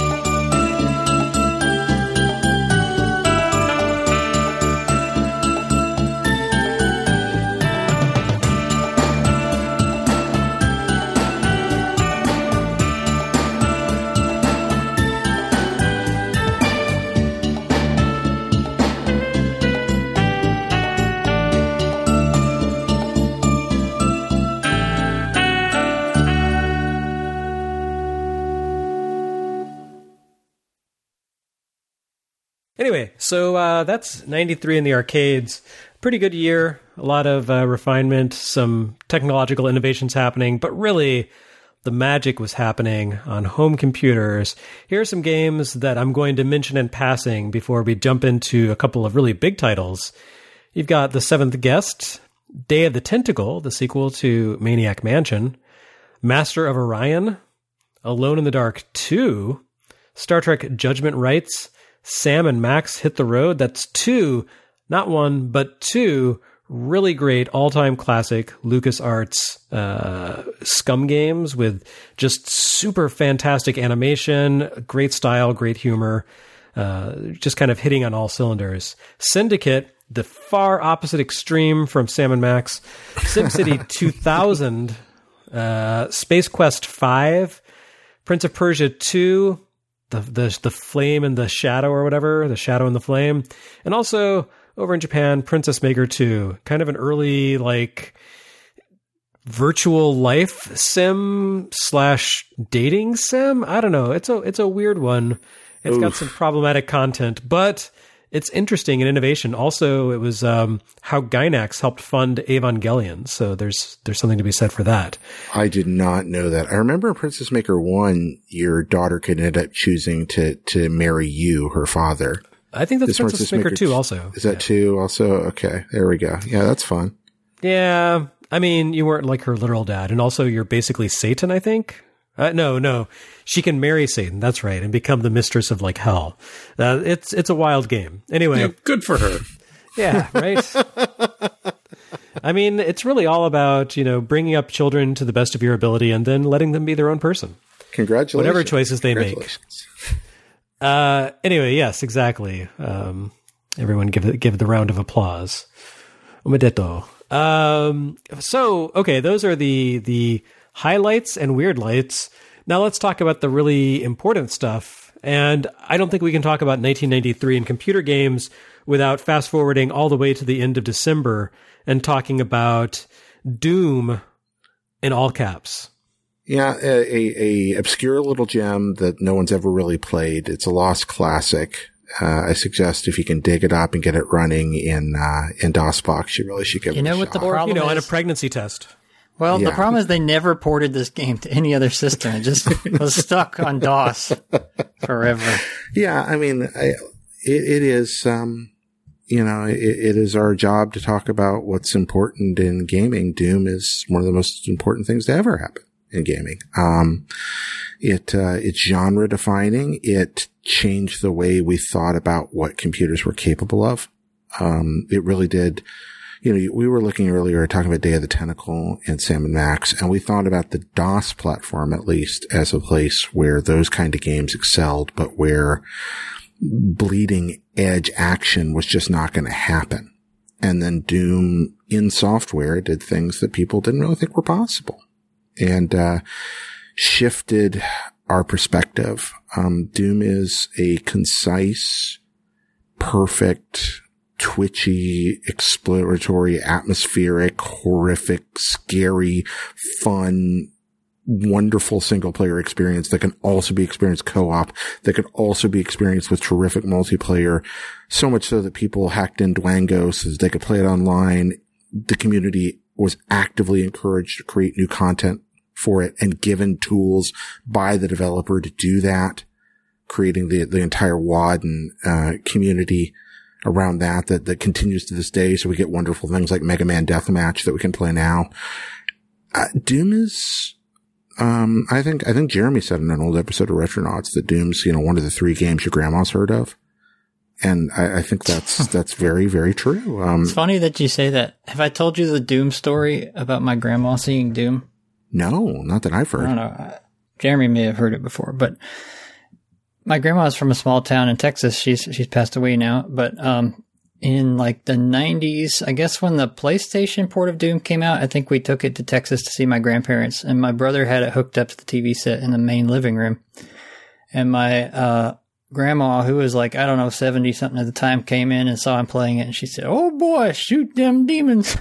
Anyway, so uh, that's ninety-three in the arcades. Pretty good year. A lot of uh, refinement, some technological innovations happening, but really the magic was happening on home computers. Here are some games that I'm going to mention in passing before we jump into a couple of really big titles. You've got The Seventh Guest, Day of the Tentacle, the sequel to Maniac Mansion, Master of Orion, Alone in the Dark two, Star Trek Judgment Rights, Sam and Max Hit the Road. That's two, not one, but two really great all-time classic LucasArts uh, Scum games with just super fantastic animation, great style, great humor, uh, just kind of hitting on all cylinders. Syndicate, the far opposite extreme from Sam and Max. SimCity two thousand, uh, Space Quest five, Prince of Persia two, The, the the flame and the shadow or whatever, the shadow and the flame. And also over in Japan, Princess Maker two, kind of an early like virtual life sim slash dating sim. I don't know. It's a, it's a weird one. It's Oof. got some problematic content, but it's interesting and innovation. Also, it was um, how Gainax helped fund Evangelion. So there's there's something to be said for that. I did not know that. I remember in Princess Maker one, your daughter could end up choosing to, to marry you, her father. I think that's this Princess, Princess Maker, Maker two also. Is that yeah. two also? Okay, there we go. Yeah, that's fun. Yeah, I mean, you weren't like her literal dad. And also you're basically Satan, I think. Uh, no, no. She can marry Satan. That's right. And become the mistress of like hell. Uh, it's, it's a wild game. Anyway. Yeah, good for her. Yeah. Right. I mean, it's really all about, you know, bringing up children to the best of your ability and then letting them be their own person. Congratulations. Whatever choices they make. Uh, anyway, yes, exactly. Um, everyone give give the round of applause. Umedetto. Um, so, okay, those are the the highlights and weird lights. Now let's talk about the really important stuff. And I don't think we can talk about nineteen ninety-three in computer games without fast forwarding all the way to the end of December and talking about Doom in all caps. Yeah, a, a, a obscure little gem that no one's ever really played. It's a lost classic. Uh, I suggest if you can dig it up and get it running in uh, in DOSBox, you really should give you it a know shot. what the Or, problem you know, is? on a pregnancy test. Well, Yeah. the problem is they never ported this game to any other system. It just was stuck on DOS forever. Yeah, I mean, I, it, it is, um, you know, it, it is our job to talk about what's important in gaming. Doom is one of the most important things to ever happen in gaming. Um, it, uh, it's genre defining. It changed the way we thought about what computers were capable of. Um, it really did. You know, we were looking earlier, talking about Day of the Tentacle and Sam and Max, and we thought about the DOS platform, at least, as a place where those kind of games excelled, but where bleeding edge action was just not going to happen. And then Doom in software did things that people didn't really think were possible. And, uh, shifted our perspective. Um, Doom is a concise, perfect, twitchy, exploratory, atmospheric, horrific, scary, fun, wonderful single player experience that can also be experienced co-op, that can also be experienced with terrific multiplayer. So much so that people hacked in Dwango so that they could play it online. The community was actively encouraged to create new content for it and given tools by the developer to do that, creating the, the entire W O D and, uh, community around that, that, that continues to this day. So we get wonderful things like Mega Man Deathmatch that we can play now. Uh, Doom is, um, I think, I think Jeremy said in an old episode of Retronauts that Doom's, you know, one of the three games your grandma's heard of. And I, I think that's, that's very, very true. Um, It's funny that you say that. Have I told you the Doom story about my grandma seeing Doom? no, not that I've I heard. don't know. Uh, Jeremy may have heard it before, but my grandma is from a small town in Texas. She's she's passed away now, but um, in like the nineties, I guess when the PlayStation port of Doom came out, I think we took it to Texas to see my grandparents, and my brother had it hooked up to the T V set in the main living room, and my uh, grandma, who was like, I don't know, seventy something at the time, came in and saw him playing it, and she said, "Oh boy, shoot them demons!"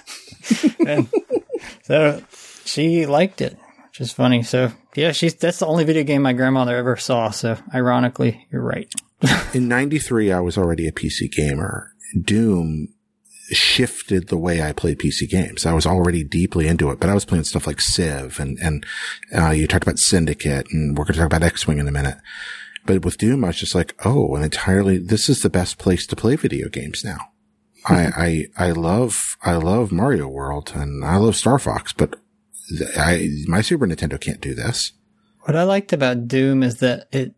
And so she liked it, which is funny. So yeah, she's that's the only video game my grandmother ever saw. So ironically, you're right. In ninety-three, I was already a P C gamer. Doom shifted the way I played P C games. I was already deeply into it, but I was playing stuff like Civ and, and, uh, you talked about Syndicate, and we're going to talk about X-Wing in a minute. But with Doom, I was just like, oh, and entirely, this is the best place to play video games now. I, I, I love, I love Mario World and I love Star Fox, but I, my Super Nintendo can't do this. What I liked about Doom is that it,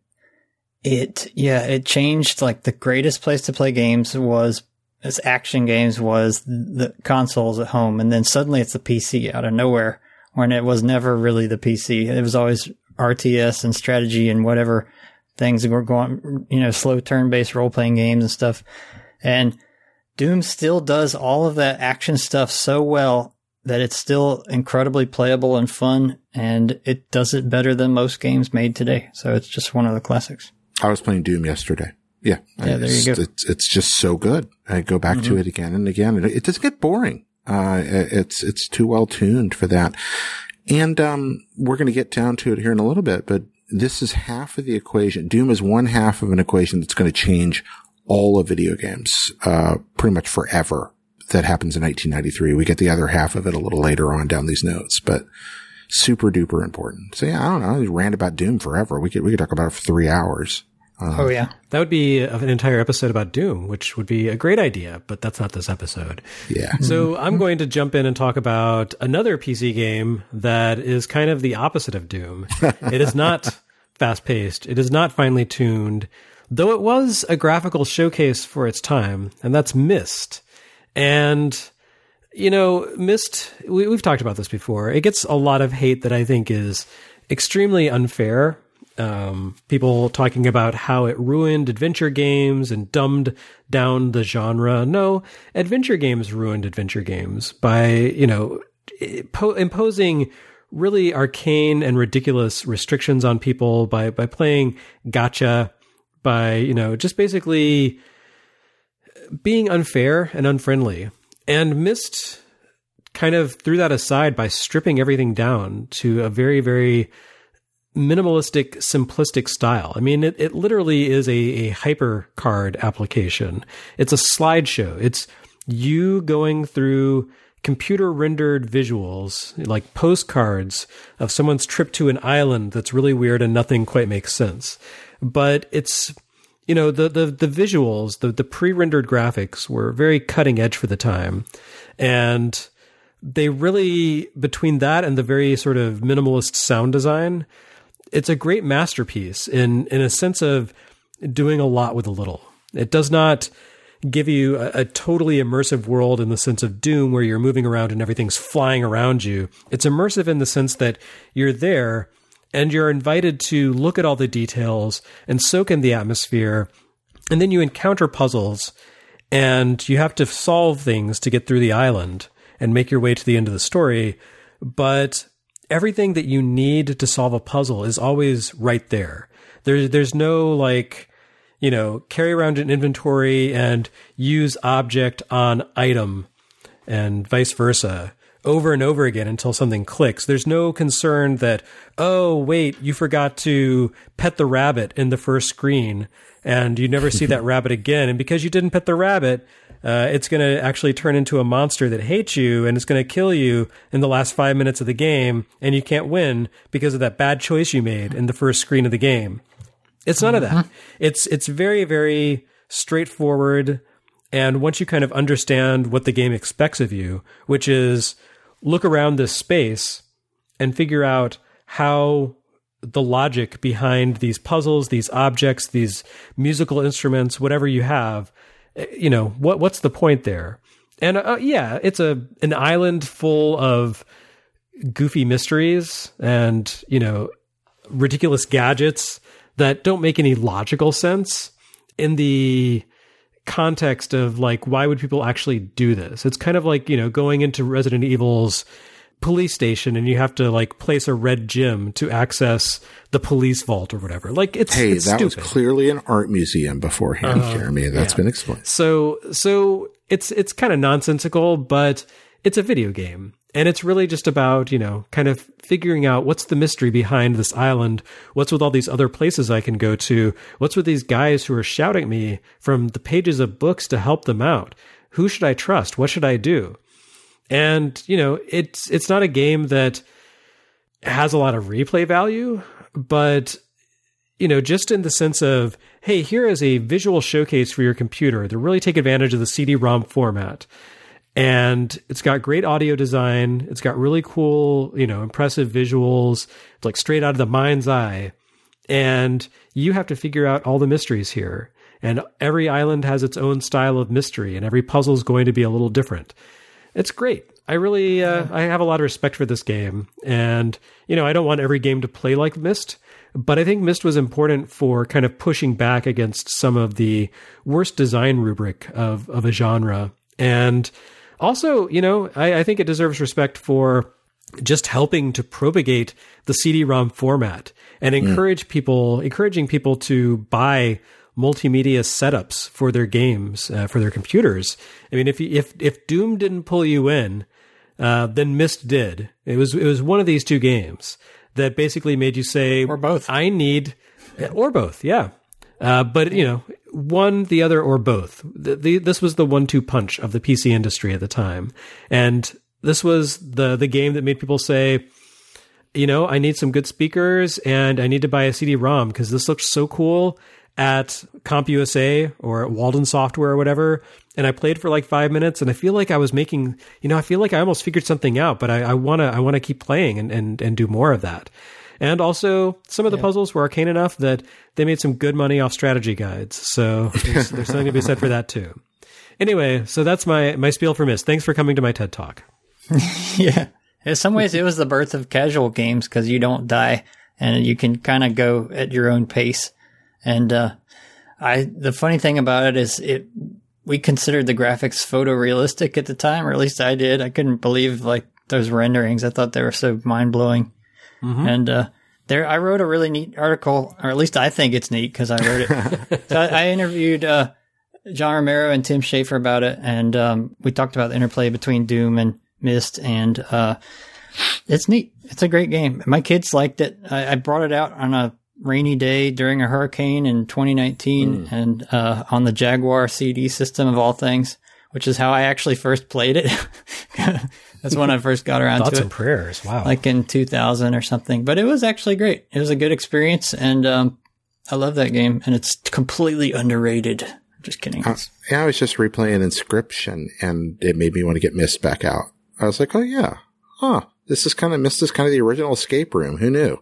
it, yeah, it changed. Like the greatest place to play games was, as action games was the consoles at home. And then suddenly it's the P C out of nowhere, when it was never really the P C. It was always R T S and strategy and whatever things were going, you know, slow turn-based role-playing games and stuff. And Doom still does all of that action stuff so well that it's still incredibly playable and fun, and it does it better than most games made today. So it's just one of the classics. I was playing Doom yesterday. Yeah. Yeah, there you it's, go. It's, it's just so good. I go back mm-hmm. to it again and again. It, it doesn't get boring. Uh, it's, it's too well tuned for that. And, um, we're going to get down to it here in a little bit, but this is half of the equation. Doom is one half of an equation that's going to change all of video games, uh, pretty much forever. That happens in nineteen ninety-three. We get the other half of it a little later on down these notes, but super duper important. So yeah, I don't know. We rant about Doom forever. We could, we could talk about it for three hours. Um, oh yeah. That would be an entire episode about Doom, which would be a great idea, but that's not this episode. Yeah. So I'm going to jump in and talk about another P C game that is kind of the opposite of Doom. It is not fast paced. It is not finely tuned, though it was a graphical showcase for its time, and that's Myst. And, you know, Myst, we, we've talked about this before. It gets a lot of hate that I think is extremely unfair. Um, people talking about how it ruined adventure games and dumbed down the genre. No, adventure games ruined adventure games by, you know, po- imposing really arcane and ridiculous restrictions on people by, by playing gacha, by, you know, just basically being unfair and unfriendly. And Myst kind of threw that aside by stripping everything down to a very, very minimalistic, simplistic style. I mean, it, it literally is a, a HyperCard application. It's a slideshow. It's you going through computer rendered visuals, like postcards of someone's trip to an island that's really weird and nothing quite makes sense. But it's, you know, the, the, the visuals, the, the pre-rendered graphics were very cutting edge for the time. And they really, between that and the very sort of minimalist sound design, it's a great masterpiece in, in a sense of doing a lot with a little. It does not give you a, a totally immersive world in the sense of Doom where you're moving around and everything's flying around you. It's immersive in the sense that you're there and you're invited to look at all the details and soak in the atmosphere. And then you encounter puzzles and you have to solve things to get through the island and make your way to the end of the story. But everything that you need to solve a puzzle is always right there. There's, there's no like, you know, carry around an inventory and use object on item and vice versa over and over again until something clicks. There's no concern that, oh, wait, you forgot to pet the rabbit in the first screen and you never see that rabbit again. And because you didn't pet the rabbit, uh, it's going to actually turn into a monster that hates you and it's going to kill you in the last five minutes of the game. And you can't win because of that bad choice you made in the first screen of the game. It's none of that. It's, it's very, very straightforward. And once you kind of understand what the game expects of you, which is look around this space and figure out how the logic behind these puzzles, these objects, these musical instruments, whatever you have, you know, what what's the point there? And uh, yeah, it's a an island full of goofy mysteries and, you know, ridiculous gadgets that don't make any logical sense in the context of like, why would people actually do this? It's kind of like, you know, going into Resident Evil's police station and you have to like place a red gem to access the police vault or whatever. Like it's, hey, it's that stupid. was clearly an art museum beforehand, uh, Jeremy. That's yeah. been explained. So, so it's, it's kind of nonsensical, but it's a video game. And it's really just about, you know, kind of figuring out what's the mystery behind this island. What's with all these other places I can go to? What's with these guys who are shouting at me from the pages of books to help them out? Who should I trust? What should I do? And, you know, it's, it's not a game that has a lot of replay value, but, you know, just in the sense of, hey, here is a visual showcase for your computer to really take advantage of the C D ROM format. And it's got great audio design. It's got really cool, you know, impressive visuals. It's like straight out of the mind's eye. And you have to figure out all the mysteries here. And every island has its own style of mystery, and every puzzle is going to be a little different. It's great. I really, uh, I have a lot of respect for this game. And, you know, I don't want every game to play like Myst, but I think Myst was important for kind of pushing back against some of the worst design rubric of, of a genre. And also, you know, I, I think it deserves respect for just helping to propagate the C D ROM format and encourage mm. people, encouraging people to buy multimedia setups for their games, uh, for their computers. I mean, if you, if if Doom didn't pull you in, uh, then Myst did. It was it was one of these two games that basically made you say, or both. I need, or both, yeah. Uh, but you know, one, the other, or both. The, the, this was the one-two punch of the P C industry at the time, and this was the the game that made people say, you know, I need some good speakers, and I need to buy a C D ROM because this looks so cool at CompUSA or at Walden Software or whatever. And I played for like five minutes, and I feel like I was making, you know, I feel like I almost figured something out, but I, I wanna I wanna keep playing and and and do more of that. And also, some of the yeah. puzzles were arcane enough that they made some good money off strategy guides. So there's, there's something to be said for that too. Anyway, so that's my, my spiel for Myst. Thanks for coming to my TED Talk. Yeah. In some ways, it was the birth of casual games because you don't die and you can kind of go at your own pace. And uh, I, the funny thing about it is it we considered the graphics photorealistic at the time, or at least I did. I couldn't believe like those renderings. I thought they were so mind blowing. Mm-hmm. And uh, there, I wrote a really neat article, or at least I think it's neat because I wrote it. So I, I interviewed uh, John Romero and Tim Schafer about it, and um, we talked about the interplay between Doom and Myst, and uh, it's neat. It's a great game. My kids liked it. I, I brought it out on a rainy day during a hurricane in twenty nineteen, mm. and uh, on the Jaguar C D system of all things, which is how I actually first played it. That's when I first got around Thoughts to it. and prayers. Wow. Like in two thousand or something. But it was actually great. It was a good experience, and um, I love that game, and it's completely underrated. Just kidding. Uh, yeah, I was just replaying Inscription, and it made me want to get Myst back out. I was like, oh, yeah. Huh. This is kind of, Myst is kind of the original escape room. Who knew?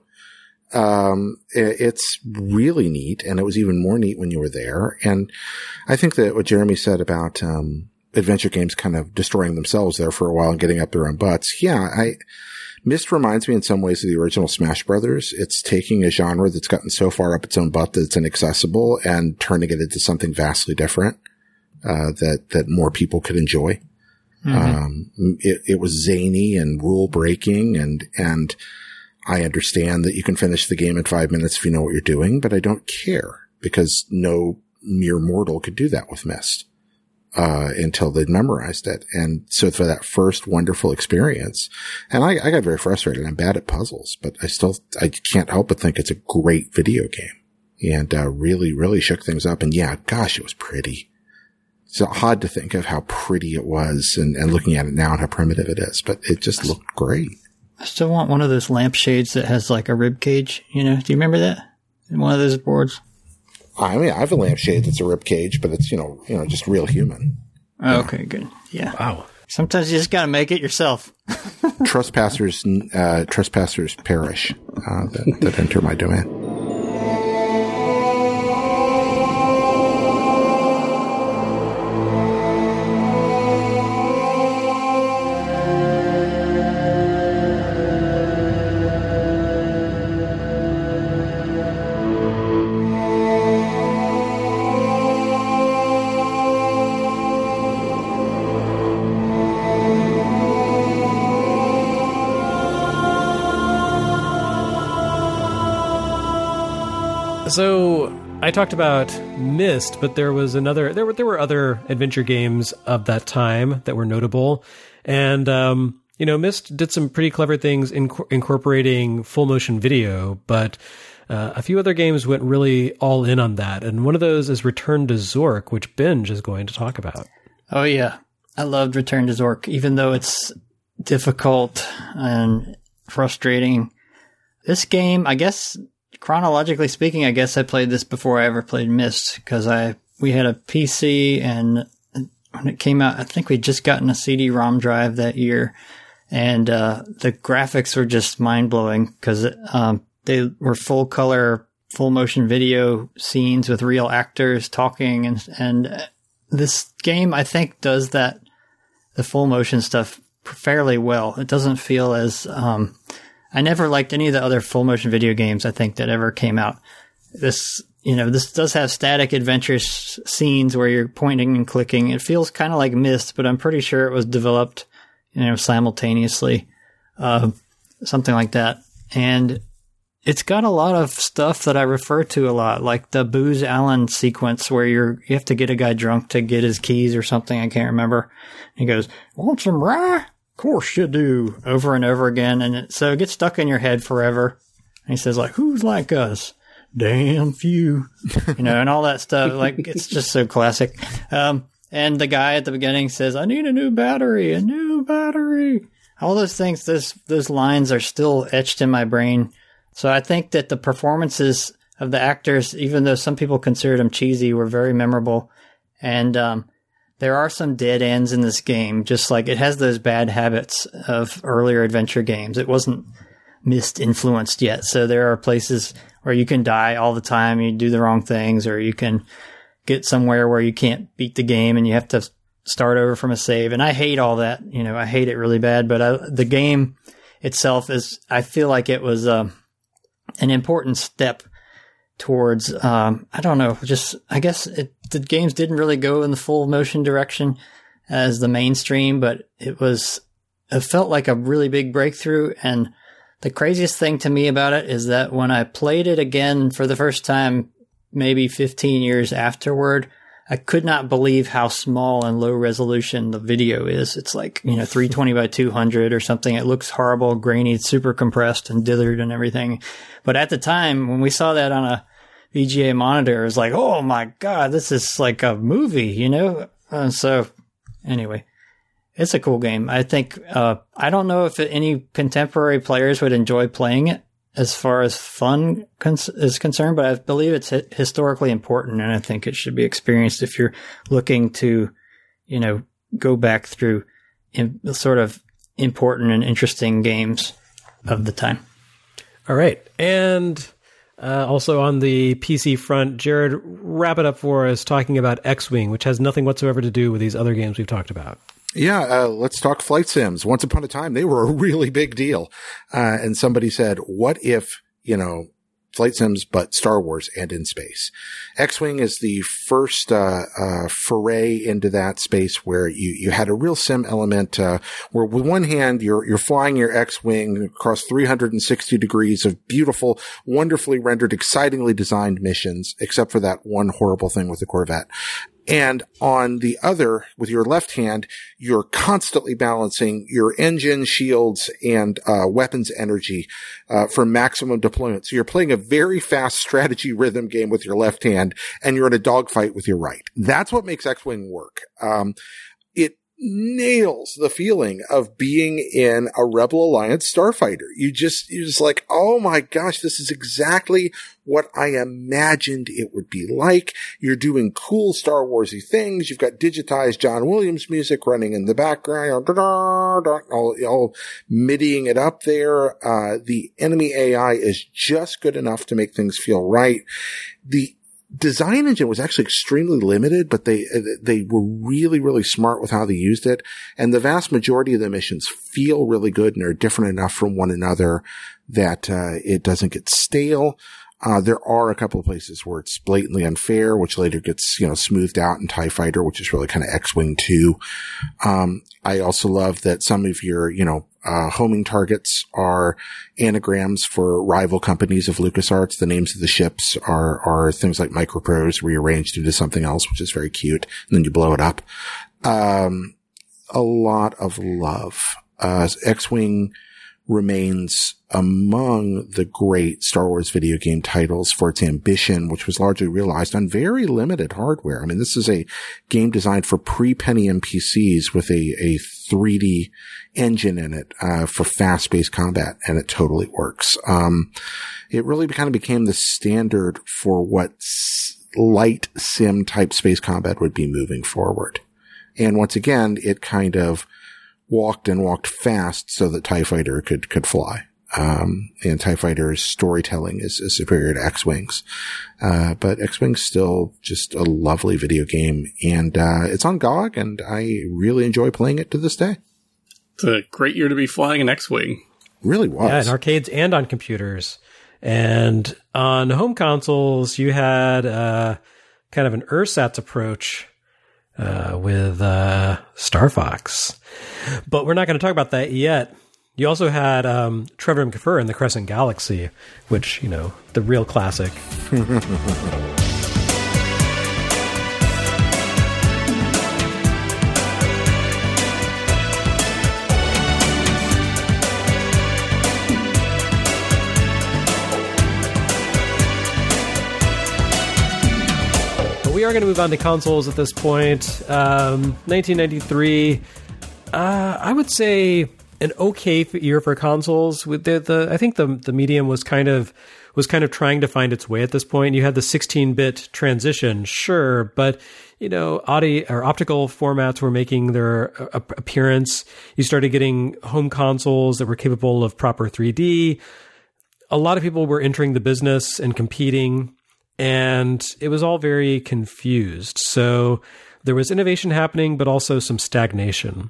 Um, it, it's really neat, and it was even more neat when you were there. And I think that what Jeremy said about um adventure games kind of destroying themselves there for a while and getting up their own butts. Yeah, I Myst reminds me in some ways of the original Smash Brothers. It's taking a genre that's gotten so far up its own butt that it's inaccessible and turning it into something vastly different, uh, that, that more people could enjoy. Mm-hmm. Um, it, it was zany and rule breaking, and, and I understand that you can finish the game in five minutes if you know what you're doing, but I don't care because no mere mortal could do that with Myst. Uh, until they'd memorized it. And so for that first wonderful experience, and I, I got very frustrated. I'm bad at puzzles, but I still, I can't help but think it's a great video game, and, uh, really, really shook things up. And yeah, gosh, it was pretty. It's odd to think of how pretty it was, and, and looking at it now and how primitive it is, but it just looked great. I still want one of those lampshades that has like a rib cage, you know, do you remember that? One of those boards. I mean, I have a lampshade that's a rib cage, but it's, you know, you know, just real human. Oh, okay, good. Yeah. Wow. Sometimes you just got to make it yourself. Trespassers, uh, trespassers perish, uh, that, that enter my domain. So I talked about Myst, but there was another. There were there were other adventure games of that time that were notable, and um, you know, Myst did some pretty clever things in incorporating full motion video, but uh, a few other games went really all in on that, and one of those is Return to Zork, which Binge is going to talk about. Oh yeah, I loved Return to Zork, even though it's difficult and frustrating. This game, I guess. Chronologically speaking, I guess I played this before I ever played Myst, because I we had a P C, and when it came out, I think we'd just gotten a C D ROM drive that year, and uh, the graphics were just mind-blowing because um, they were full-color, full-motion video scenes with real actors talking, and and this game, I think, does that, the full-motion stuff fairly well. It doesn't feel as... Um, I never liked any of the other full motion video games, I think, that ever came out. This, you know, this does have static adventure s- scenes where you're pointing and clicking. It feels kind of like Myst, but I'm pretty sure it was developed, you know, simultaneously, uh, something like that. And it's got a lot of stuff that I refer to a lot, like the Booz Allen sequence where you're, you have to get a guy drunk to get his keys or something. I can't remember. He goes, "Want some rye? Course you do," over and over again, and it, so it gets stuck in your head forever. And he says, like, "Who's like us? Damn few," you know, and all that stuff. Like, it's just so classic. Um, and the guy at the beginning says, "I need a new battery, a new battery." All those things, those those lines are still etched in my brain. So I think that the performances of the actors, even though some people considered them cheesy, were very memorable. And um, there are some dead ends in this game, just like it has those bad habits of earlier adventure games. It wasn't Myst influenced yet. So there are places where you can die all the time, you do the wrong things, or you can get somewhere where you can't beat the game and you have to start over from a save. And I hate all that. You know, I hate it really bad. But I, the game itself is, I feel like it was uh, an important step towards, um, I don't know, just, I guess it, the games didn't really go in the full motion direction as the mainstream, but it was, it felt like a really big breakthrough. And the craziest thing to me about it is that when I played it again for the first time, maybe fifteen years afterward, I could not believe how small and low resolution the video is. It's like, you know, three twenty by two hundred or something. It looks horrible, grainy, super compressed and dithered and everything. But at the time, when we saw that on a V G A monitor, it was like, oh my God, this is like a movie, you know? Uh, so anyway, it's a cool game. I think, uh, I don't know if any contemporary players would enjoy playing it as far as fun cons- is concerned, but I believe it's hi- historically important, and I think it should be experienced if you're looking to, you know, go back through in, sort of important and interesting games of the time. All right. And uh, also on the P C front, Jared, wrap it up for us talking about X-Wing, which has nothing whatsoever to do with these other games we've talked about. Yeah, uh, let's talk flight sims. Once upon a time, they were a really big deal. Uh, and somebody said, what if, you know, flight sims, but Star Wars and in space? X-Wing is the first, uh, uh, foray into that space where you, you had a real sim element, uh, where with one hand, you're, you're flying your X-Wing across three hundred sixty degrees of beautiful, wonderfully rendered, excitingly designed missions, except for that one horrible thing with the Corvette. And on the other, with your left hand, you're constantly balancing your engine, shields, and uh, weapons energy uh, for maximum deployment. So you're playing a very fast strategy rhythm game with your left hand, and you're in a dogfight with your right. That's what makes X-Wing work. Um, it nails the feeling of being in a Rebel Alliance starfighter. You just, you're just like, oh my gosh, this is exactly what I imagined it would be like. You're doing cool Star Warsy things. You've got digitized John Williams music running in the background, all, all midiing it up there. Uh, the enemy A I is just good enough to make things feel right. The design engine was actually extremely limited, but they they were really, really smart with how they used it. And the vast majority of the missions feel really good and are different enough from one another that uh, it doesn't get stale. Uh, there are a couple of places where it's blatantly unfair, which later gets, you know, smoothed out in TIE Fighter, which is really kind of X-Wing two. Um, I also love that some of your, you know, uh, homing targets are anagrams for rival companies of LucasArts. The names of the ships are, are things like Microprose rearranged into something else, which is very cute. And then you blow it up. Um, a lot of love. Uh, X-Wing remains among the great Star Wars video game titles for its ambition, which was largely realized on very limited hardware. I mean, this is a game designed for pre-Pentium P Cs with a, a three D engine in it, uh, for fast-paced combat, and it totally works. Um, it really kind of became the standard for what s- light sim type space combat would be moving forward. And once again, it kind of walked and walked fast so that TIE Fighter could, could fly. Um, and TIE Fighter's storytelling is, is superior to X-Wing's. Uh, but X-Wing's still just a lovely video game, and, uh, it's on G O G, and I really enjoy playing it to this day. It's a great year to be flying an X-Wing. Really was. Yeah, in arcades and on computers. And on home consoles, you had, uh, kind of an ersatz approach Uh, with, uh, Star Fox. But we're not going to talk about that yet. You also had, um, Trevor M. Kafur in the Crescent Galaxy, which, you know, the real classic. We are going to move on to consoles at this point. Um, nineteen ninety-three, uh, I would say an okay year for consoles. With the, the, I think the the medium was kind of was kind of trying to find its way at this point. You had the sixteen-bit transition, sure, but you know, audio or optical formats were making their uh, appearance. You started getting home consoles that were capable of proper three D. A lot of people were entering the business and competing, and it was all very confused. So There was innovation happening, but also some stagnation.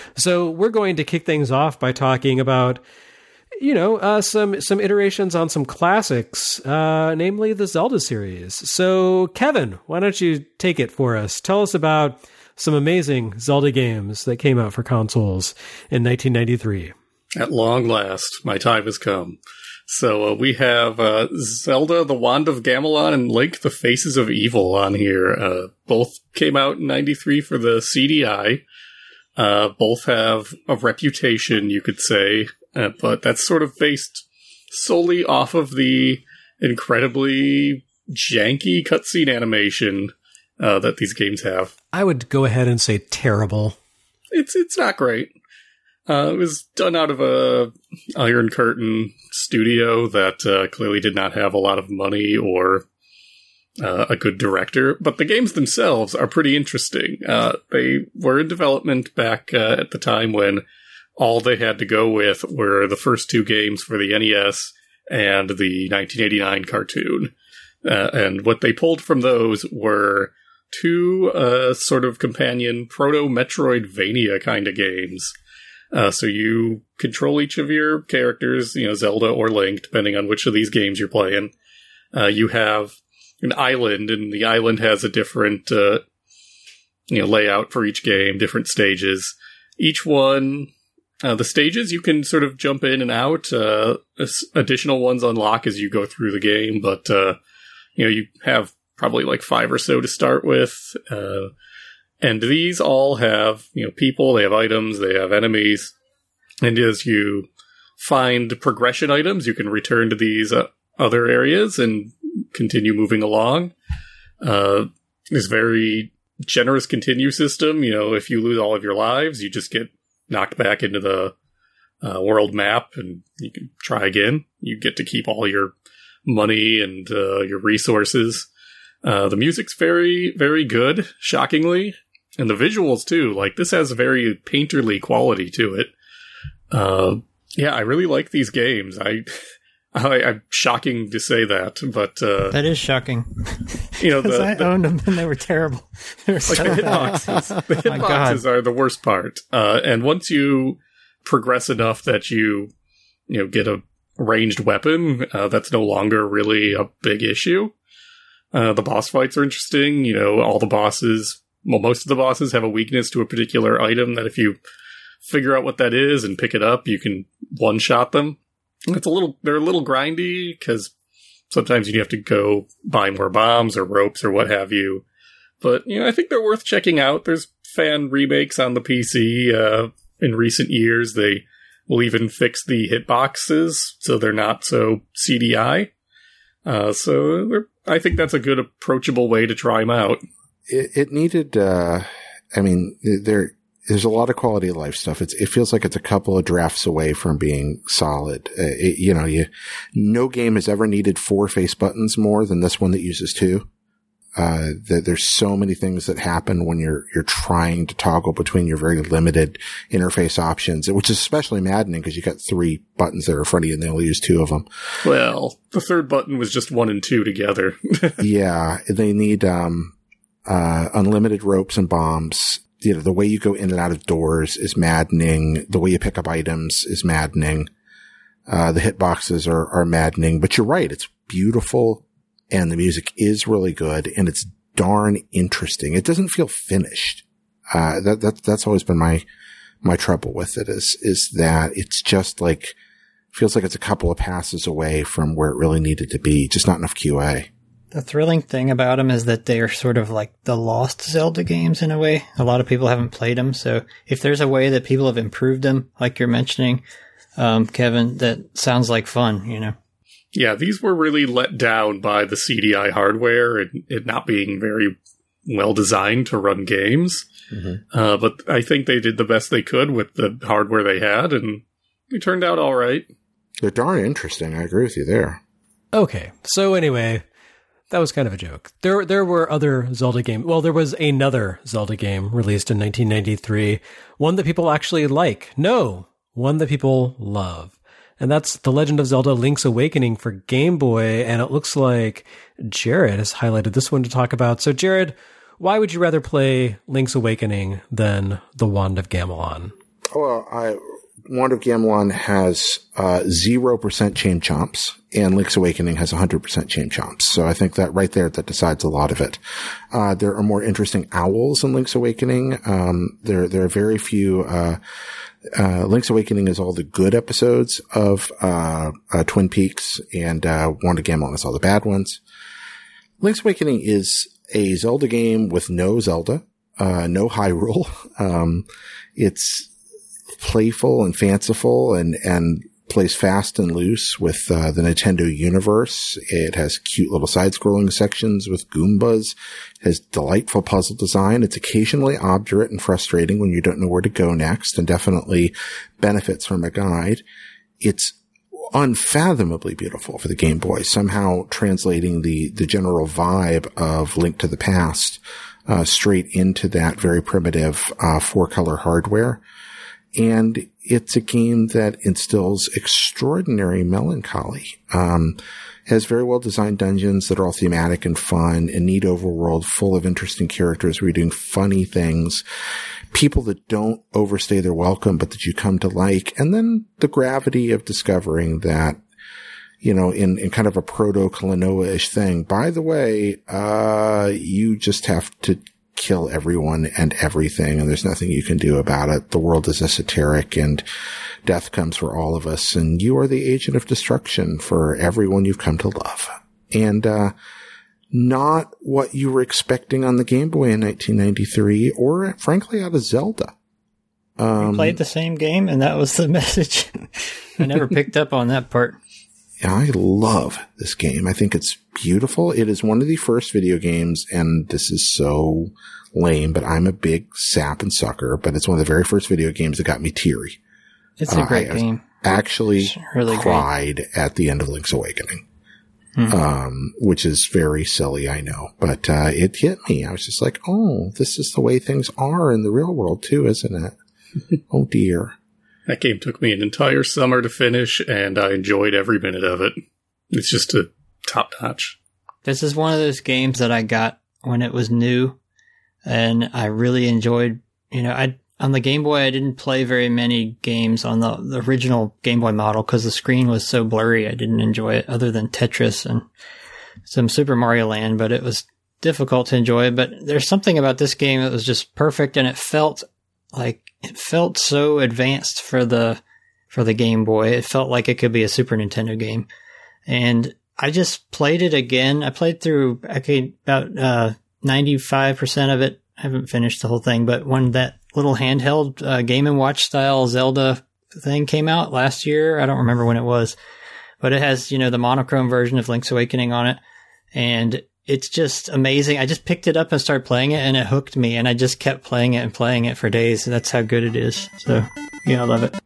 So we're going to kick things off by talking about, you know, uh, some some iterations on some classics, uh, namely the Zelda series. So, Kevin, why don't you take it for us? Tell us about some amazing Zelda games that came out for consoles in nineteen ninety-three. At long last, my time has come. So uh, we have uh, Zelda, The Wand of Gamelon, and Link, The Faces of Evil on here. Uh, both came out in ninety-three for the C D I. Uh, both have a reputation, you could say, uh, but that's sort of based solely off of the incredibly janky cutscene animation uh, that these games have. I would go ahead and say terrible. It's it's not great. Uh, it was done out of a Iron Curtain studio that uh, clearly did not have a lot of money or uh, a good director, but the games themselves are pretty interesting. Uh, they were in development back uh, at the time when all they had to go with were the first two games for the N E S and the nineteen eighty-nine cartoon. Uh, and what they pulled from those were two uh, sort of companion proto-Metroidvania kind of games. Uh, so you control each of your characters, you know, Zelda or Link, depending on which of these games you're playing. Uh, you have an island, and the island has a different, uh, you know, layout for each game, different stages. Each one, uh, the stages you can sort of jump in and out. Uh, additional ones unlock as you go through the game, but, uh, you know, you have probably like five or so to start with. Uh, And these all have, you know, people, they have items, they have enemies. And as you find progression items, you can return to these uh, other areas and continue moving along. Uh, this very generous continue system, you know, if you lose all of your lives, you just get knocked back into the uh, world map and you can try again. You get to keep all your money and uh, your resources. Uh, the music's very, very good, shockingly. And the visuals, too. Like, this has a very painterly quality to it. Uh, yeah, I really like these games. I, I, I'm shocking to say that, but... Uh, that is shocking. You know, the, I the, owned them and they were terrible. They were like so the hitboxes. The hitboxes are the worst part. Uh, and once you progress enough that you, you know, get a ranged weapon, uh, that's no longer really a big issue. Uh, the boss fights are interesting. You know, all the bosses... Well, most of the bosses have a weakness to a particular item that if you figure out what that is and pick it up, you can one-shot them. It's a little, they're a little grindy because sometimes you have to go buy more bombs or ropes or what have you. But, you know, I think they're worth checking out. There's fan remakes on the P C uh, in recent years. They will even fix the hitboxes so they're not so C D I. Uh, so I think that's a good approachable way to try them out. It, it needed, uh, I mean, there, there's a lot of quality of life stuff. It's, it feels like it's a couple of drafts away from being solid. Uh, it, you know, you, no game has ever needed four face buttons more than this one that uses two. Uh, that there's so many things that happen when you're, you're trying to toggle between your very limited interface options, which is especially maddening because you got three buttons that are in front of you and they only use two of them. Well, the third button was just one and two together. Yeah. They need, um, Uh, unlimited ropes and bombs. You know, the way you go in and out of doors is maddening. The way you pick up items is maddening. Uh, the hitboxes are, are maddening, but you're right. It's beautiful and the music is really good and it's darn interesting. It doesn't feel finished. Uh, that, that, that's always been my, my trouble with it is, is that it's just like, feels like it's a couple of passes away from where it really needed to be. Just not enough Q A. The thrilling thing about them is that they're sort of like the lost Zelda games in a way. A lot of people haven't played them, so if there's a way that people have improved them, like you're mentioning, um, Kevin, that sounds like fun, you know? Yeah, these were really let down by the C D I hardware and it not being very well designed to run games. Mm-hmm. Uh, but I think they did the best they could with the hardware they had, and they turned out all right. They're darn interesting. I agree with you there. Okay, so anyway... That was kind of a joke. There there were other Zelda games. Well, there was another Zelda game released in nineteen ninety-three. One that people actually like. No, one that people love. And that's The Legend of Zelda Link's Awakening for Game Boy. And it looks like Jared has highlighted this one to talk about. So, Jared, why would you rather play Link's Awakening than The Wand of Gamelon? Well, I, Wand of Gamelon has uh, zero percent chain chomps, and Link's Awakening has one hundred percent chain chomps. So I think that right there, that decides a lot of it. Uh, there are more interesting owls in Link's Awakening. Um, there, there are very few, uh, uh, Link's Awakening is all the good episodes of, uh, uh Twin Peaks, and, uh, Wand of Gamelon is all the bad ones. Link's Awakening is a Zelda game with no Zelda, uh, no Hyrule. Um, it's playful and fanciful and, and plays fast and loose with, uh, the Nintendo universe. It has cute little side-scrolling sections with Goombas. It has delightful puzzle design. It's occasionally obdurate and frustrating when you don't know where to go next, and definitely benefits from a guide. It's unfathomably beautiful for the Game Boy, somehow translating the, the general vibe of Link to the Past, uh, straight into that very primitive, uh, four-color hardware. And it's a game that instills extraordinary melancholy. Um, has very well designed dungeons that are all thematic and fun, a neat overworld full of interesting characters where you're doing funny things, people that don't overstay their welcome, but that you come to like, and then the gravity of discovering that, you know, in, in kind of a proto-Klonoa-ish thing, by the way, uh, you just have to kill everyone and everything, and there's nothing you can do about it. The world is esoteric, and death comes for all of us, and you are the agent of destruction for everyone you've come to love. And, uh, not what you were expecting on the Game Boy in nineteen ninety-three, or frankly out of Zelda. Um, we played the same game, and that was the message. I never picked up on that part. I love this game. I think it's beautiful. It is one of the first video games, and this is so lame, but I'm a big sap and sucker, but it's one of the very first video games that got me teary. It's a great uh, I game. Actually really cried great. at the end of Link's Awakening, hmm. um, which is very silly, I know, but uh, it hit me. I was just like, oh, this is the way things are in the real world too, isn't it? Oh dear. That game took me an entire summer to finish, and I enjoyed every minute of it. It's just a top notch. This is one of those games that I got when it was new, and I really enjoyed, you know, I, on the Game Boy, I didn't play very many games on the, the original Game Boy model because the screen was so blurry. I didn't enjoy it other than Tetris and some Super Mario Land, but it was difficult to enjoy. But there's something about this game that was just perfect, and it felt like, it felt so advanced for the, for the Game Boy. It felt like it could be a Super Nintendo game. And I just played it again. I played through, okay, about, uh, ninety-five percent of it. I haven't finished the whole thing, but when that little handheld, uh, Game and Watch style Zelda thing came out last year, I don't remember when it was, but it has, you know, the monochrome version of Link's Awakening on it. And it's just amazing. I just picked it up and started playing it, and it hooked me, and I just kept playing it and playing it for days. That's how good it is. So, yeah, I love it.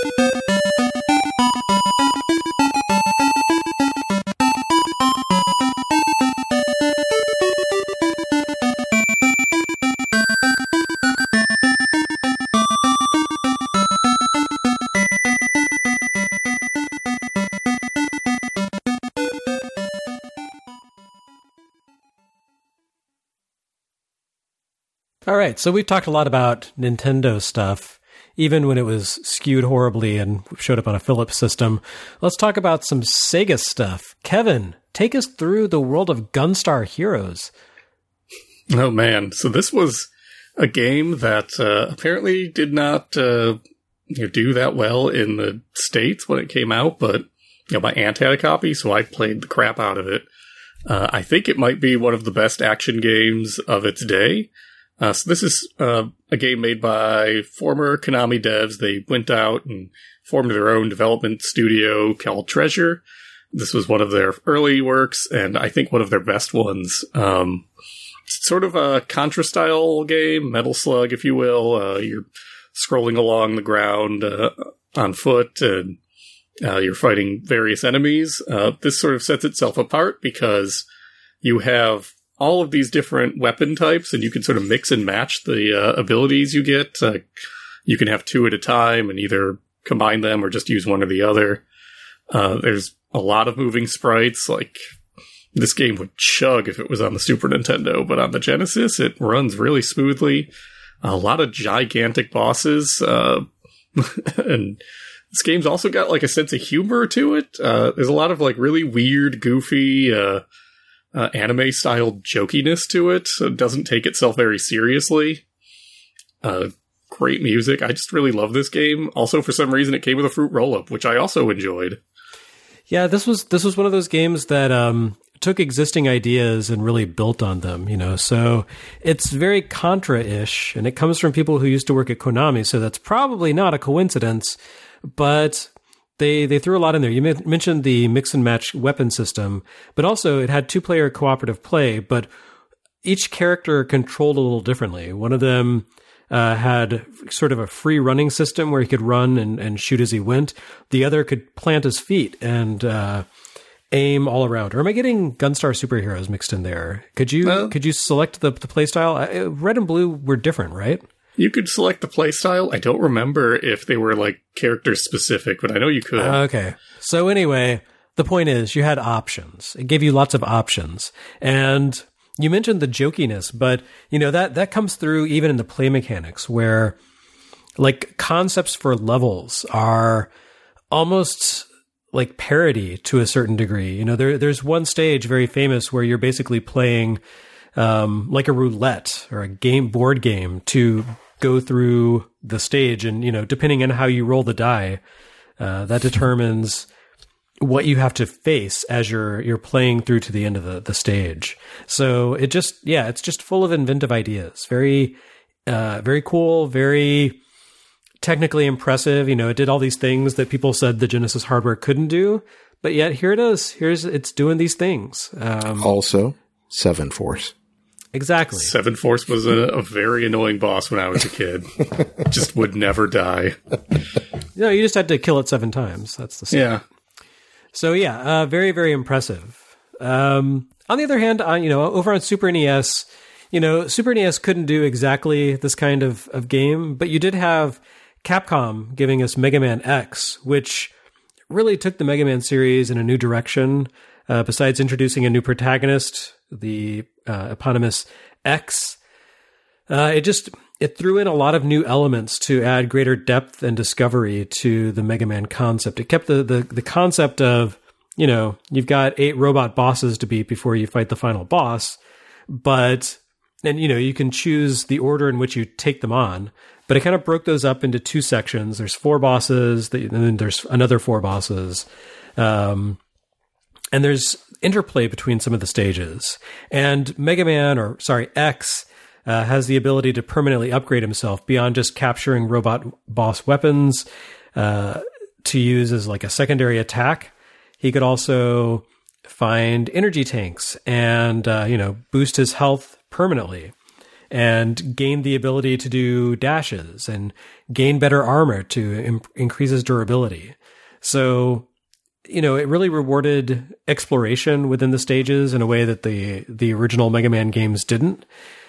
All right, so we've talked a lot about Nintendo stuff, even when it was skewed horribly and showed up on a Philips system. Let's talk about some Sega stuff. Kevin, take us through the world of Gunstar Heroes. Oh, man. So this was a game that uh, apparently did not uh, you know, do that well in the States when it came out, but you know, my aunt had a copy, so I played the crap out of it. Uh, I think it might be one of the best action games of its day. Uh, so this is uh, a game made by former Konami devs. They went out and formed their own development studio called Treasure. This was one of their early works, and I think one of their best ones. Um, it's sort of a Contra-style game, Metal Slug, if you will. Uh, you're scrolling along the ground uh, on foot, and uh, you're fighting various enemies. Uh, this sort of sets itself apart because you have all of these different weapon types, and you can sort of mix and match the uh, abilities you get. Uh, you can have two at a time and either combine them or just use one or the other. Uh, there's a lot of moving sprites, like this game would chug if it was on the Super Nintendo, but on the Genesis, it runs really smoothly. A lot of gigantic bosses, uh, and this game's also got like a sense of humor to it. Uh, there's a lot of like really weird, goofy, uh, uh, anime-style jokiness to it. So it doesn't take itself very seriously. Uh, great music. I just really love this game. Also, for some reason, it came with a fruit roll-up, which I also enjoyed. Yeah, this was this was one of those games that um, took existing ideas and really built on them, you know. So it's very Contra-ish, and it comes from people who used to work at Konami, so that's probably not a coincidence, but they they threw a lot in there. You mentioned the mix and match weapon system, but also it had two-player cooperative play, but each character controlled a little differently. One of them Uh, had sort of a free running system where he could run and, and shoot as he went. The other could plant his feet and uh, aim all around. Or am I getting Gunstar Superheroes mixed in there? Could you well, could you select the, the play style? Uh, red and blue were different, right? You could select the play style. I don't remember if they were like character specific, but I know you could. Uh, okay. So anyway, the point is you had options. It gave you lots of options. And you mentioned the jokiness, but you know that that comes through even in the play mechanics, where like concepts for levels are almost like parody to a certain degree. You know, there there's one stage very famous where you're basically playing um, like a roulette or a game board game to go through the stage, and you know, depending on how you roll the die, uh, that determines what you have to face as you're you're playing through to the end of the, the stage. So it just, yeah, it's just full of inventive ideas. Very, uh, very cool, very technically impressive. You know, it did all these things that people said the Genesis hardware couldn't do, but yet here it is. Here's, it's doing these things. Um, also, Seven Force. Exactly. Seven Force was a, a very annoying boss when I was a kid. Just would never die. No, you just had to kill it seven times. That's the same. Yeah. So yeah, uh, very, very impressive. Um, on the other hand, on, you know, over on Super N E S, you know, Super N E S couldn't do exactly this kind of, of game, but you did have Capcom giving us Mega Man X, which really took the Mega Man series in a new direction. Uh, besides introducing a new protagonist, the uh, eponymous X, uh, it just it threw in a lot of new elements to add greater depth and discovery to the Mega Man concept. It kept the, the, the concept of, you know, you've got eight robot bosses to beat before you fight the final boss, but, and, you know, you can choose the order in which you take them on, but it kind of broke those up into two sections. There's four bosses, and then there's another four bosses. Um, and there's interplay between some of the stages. And Mega Man, or sorry, X, Uh, has the ability to permanently upgrade himself beyond just capturing robot boss weapons uh, to use as like a secondary attack. He could also find energy tanks and, uh, you know, boost his health permanently and gain the ability to do dashes and gain better armor to im- increase his durability. So, you know, it really rewarded exploration within the stages in a way that the, the original Mega Man games didn't.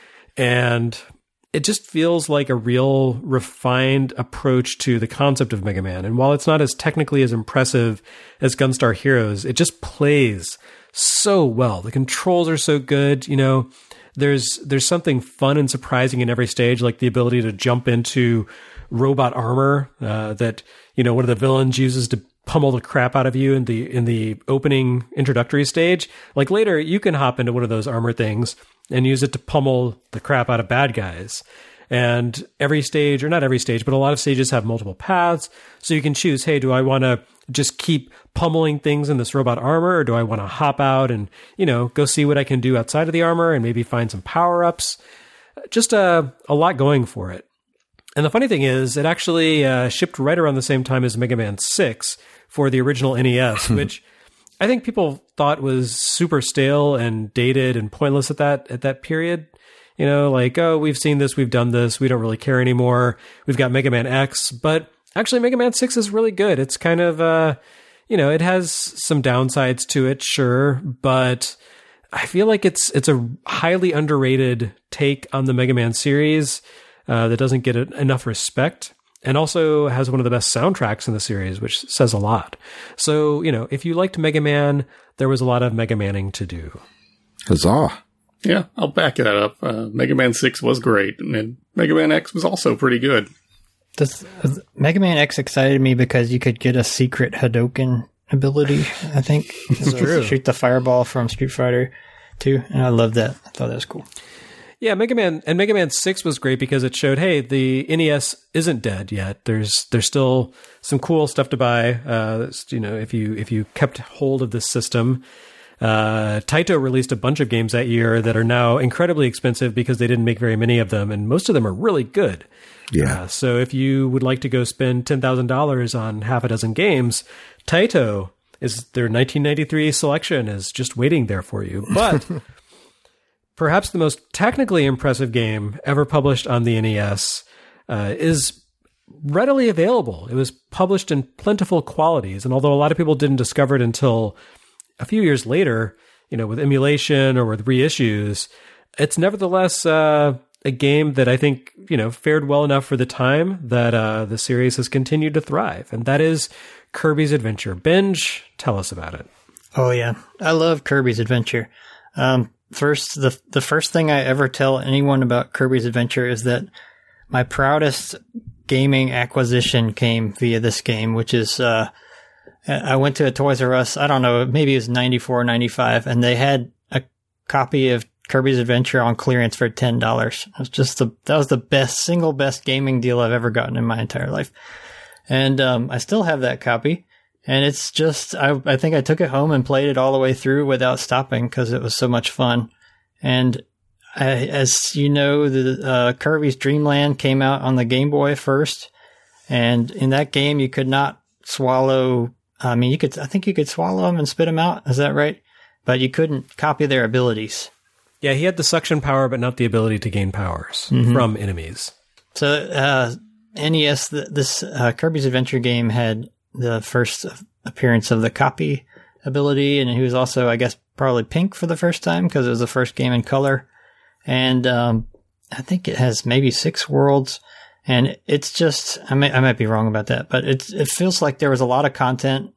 And it just feels like a real refined approach to the concept of Mega Man. And while it's not as technically as impressive as Gunstar Heroes, it just plays so well. The controls are so good. You know, there's there's something fun and surprising in every stage, like the ability to jump into robot armor uh, that, you know, one of the villains uses to pummel the crap out of you in the in the opening introductory stage. Like later, you can hop into one of those armor things and use it to pummel the crap out of bad guys. And every stage, or not every stage, but a lot of stages have multiple paths. So you can choose, hey, do I want to just keep pummeling things in this robot armor, or do I want to hop out and, you know, go see what I can do outside of the armor and maybe find some power-ups? Just a, a lot going for it. And the funny thing is, it actually uh, shipped right around the same time as Mega Man six for the original N E S, which I think people thought was super stale and dated and pointless at that at that period. You know, like, oh, we've seen this, we've done this, we don't really care anymore. We've got Mega Man X, but actually Mega Man six is really good. It's kind of, uh, you know, it has some downsides to it, sure, but I feel like it's it's a highly underrated take on the Mega Man series uh, that doesn't get enough respect. and also has one of the best soundtracks in the series, which says a lot. So, you know, if you liked Mega Man, there was a lot of Mega Manning to do. Huzzah. Yeah, I'll back that up. Uh, Mega Man six was great, and Mega Man X was also pretty good. This, Mega Man X excited me because you could get a secret Hadouken ability, I think. It's true. Shoot the fireball from Street Fighter two, and I loved that. I thought that was cool. Yeah, Mega Man and Mega Man six was great because it showed, hey, the N E S isn't dead yet. There's there's still some cool stuff to buy. Uh, you know, if you if you kept hold of this system. Uh, Taito released a bunch of games that year that are now incredibly expensive because they didn't make very many of them, and most of them are really good. Yeah. Uh, so if you would like to go spend ten thousand dollars on half a dozen games, Taito is their nineteen ninety-three selection is just waiting there for you. But perhaps the most technically impressive game ever published on the N E S uh, is readily available. It was published in plentiful qualities, and although a lot of people didn't discover it until a few years later, you know, with emulation or with reissues, it's nevertheless uh, a game that I think, you know, fared well enough for the time that uh, the series has continued to thrive. And that is Kirby's Adventure. Benj, tell us about it. Oh, yeah. I love Kirby's Adventure. Um, first, the the first thing I ever tell anyone about Kirby's Adventure is that my proudest gaming acquisition came via this game, which is... Uh, I went to a Toys R Us, I don't know, maybe it was ninety-four, ninety-five, and they had a copy of Kirby's Adventure on clearance for ten dollars. It was just the, that was the best, single best gaming deal I've ever gotten in my entire life. And, um, I still have that copy, and it's just, I, I think I took it home and played it all the way through without stopping because it was so much fun. And I, as you know, the, uh, Kirby's Dream Land came out on the Game Boy first, and in that game you could not swallow I mean, you could, I think you could swallow them and spit them out. Is that right? But you couldn't copy their abilities. Yeah, he had the suction power, but not the ability to gain powers mm-hmm. from enemies. So, uh, N E S, this uh, Kirby's Adventure game had the first appearance of the copy ability, and he was also, I guess, probably pink for the first time because it was the first game in color. And um, I think it has maybe six worlds. And it's just, I may, I might be wrong about that, but it's, it feels like there was a lot of content,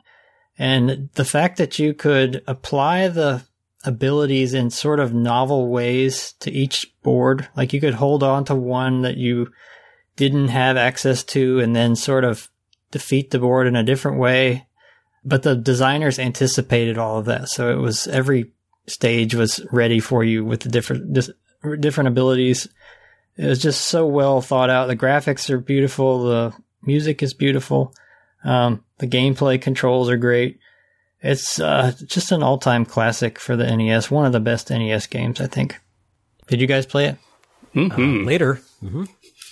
and the fact that you could apply the abilities in sort of novel ways to each board, like you could hold on to one that you didn't have access to and then sort of defeat the board in a different way. But the designers anticipated all of that. So it was, every stage was ready for you with the different, different abilities. It was just so well thought out. The graphics are beautiful. The music is beautiful. Um, the gameplay controls are great. It's uh, just an all-time classic for the N E S. One of the best N E S games, I think. Did you guys play it? Mm-hmm. Uh, later. Mm-hmm.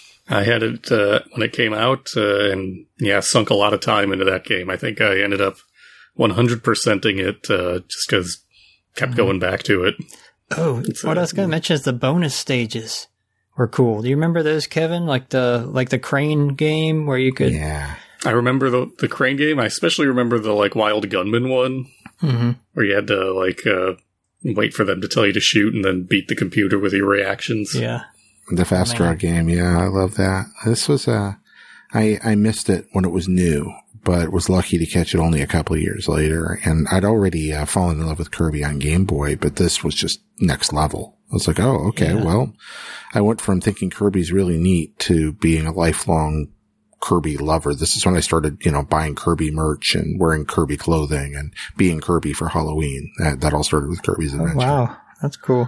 I had it uh, when it came out, uh, and yeah, sunk a lot of time into that game. I think I ended up one hundred percenting it uh, just because kept mm-hmm. going back to it. Oh, it's, what uh, I was going to mention is the bonus stages were cool. Do you remember those, Kevin? Like the like the crane game where you could... Yeah. I remember the the crane game. I especially remember the like Wild Gunman one, mm-hmm. where you had to like uh, wait for them to tell you to shoot and then beat the computer with your reactions. Yeah. The Fast Draw game. Yeah, I love that. This was, uh, I, I missed it when it was new, but was lucky to catch it only a couple of years later. And I'd already uh, fallen in love with Kirby on Game Boy, but this was just next level. I was like, oh, okay, yeah. Well, I went from thinking Kirby's really neat to being a lifelong Kirby lover. This is when I started, you know, buying Kirby merch and wearing Kirby clothing and being Kirby for Halloween. That, that all started with Kirby's Adventure. Oh, wow, that's cool.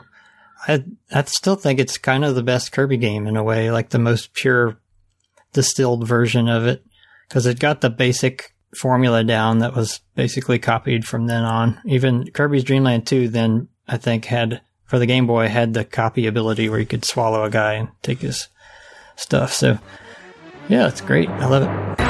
I I still think it's kind of the best Kirby game in a way, like the most pure distilled version of it, because it got the basic formula down that was basically copied from then on. Even Kirby's Dream Land two then, I think, had, for the Game Boy, had the copy ability where you could swallow a guy and take his stuff. So, yeah, it's great. I love it.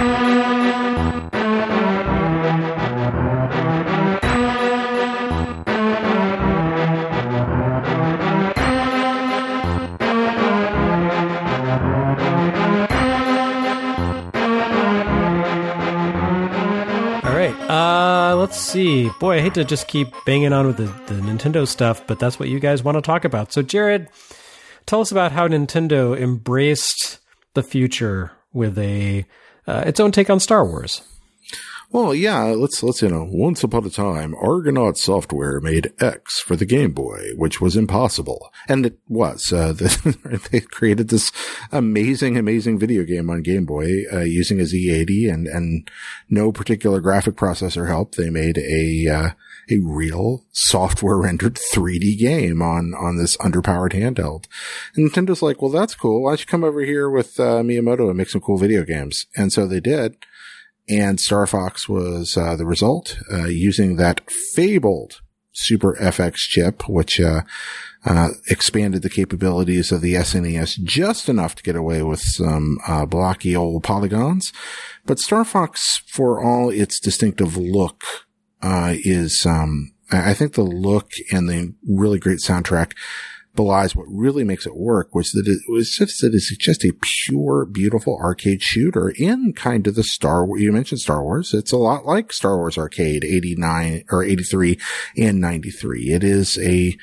Uh, let's see. Boy, I hate to just keep banging on with the, the Nintendo stuff, but that's what you guys want to talk about. So, Jared, tell us about how Nintendo embraced the future with a uh, its own take on Star Wars. Well, yeah, let's, let's, you know, once upon a time, Argonaut Software made X for the Game Boy, which was impossible. And it was. Uh, the, they created this amazing, amazing video game on Game Boy, uh, using a Z eighty and, and no particular graphic processor help. They made a, uh, a real software rendered three D game on, on this underpowered handheld. And Nintendo's like, well, that's cool. Why don't you come over here with, uh, Miyamoto and make some cool video games? And so they did. And Star Fox was uh, the result, uh, using that fabled Super F X chip, which uh, uh expanded the capabilities of the S N E S just enough to get away with some uh blocky old polygons. But Star Fox, for all its distinctive look, uh is um I think the look and the really great soundtrack belies what really makes it work, which that it was just that it's just a pure, beautiful arcade shooter in kind of the Star Wars. You mentioned Star Wars. It's a lot like Star Wars Arcade eighty-nine or eighty-three and ninety-three. It is a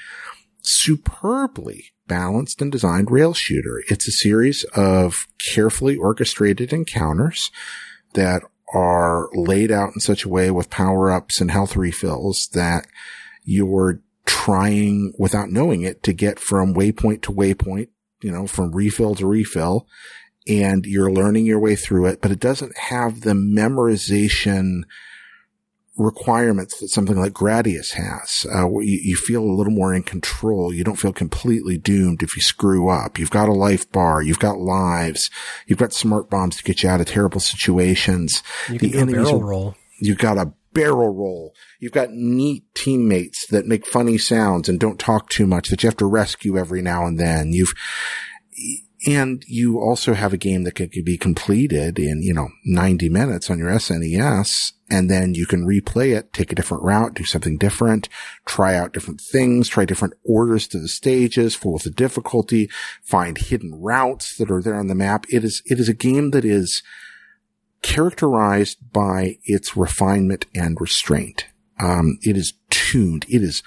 superbly balanced and designed rail shooter. It's a series of carefully orchestrated encounters that are laid out in such a way with power-ups and health refills that you're trying without knowing it to get from waypoint to waypoint, you know, from refill to refill, and you're learning your way through it, but it doesn't have the memorization requirements that something like Gradius has. Uh, where you, you feel a little more in control. You don't feel completely doomed if you screw up. You've got a life bar. You've got lives. You've got smart bombs to get you out of terrible situations. You can do a barrel roll. You've got a barrel roll. You've got neat teammates that make funny sounds and don't talk too much that you have to rescue every now and then. You've, and you also have a game that can be completed in, you know, ninety minutes on your S N E S. And then you can replay it, take a different route, do something different, try out different things, try different orders to the stages, full with the difficulty, find hidden routes that are there on the map. It is, it is a game that is characterized by its refinement and restraint. Um, it is tuned. It is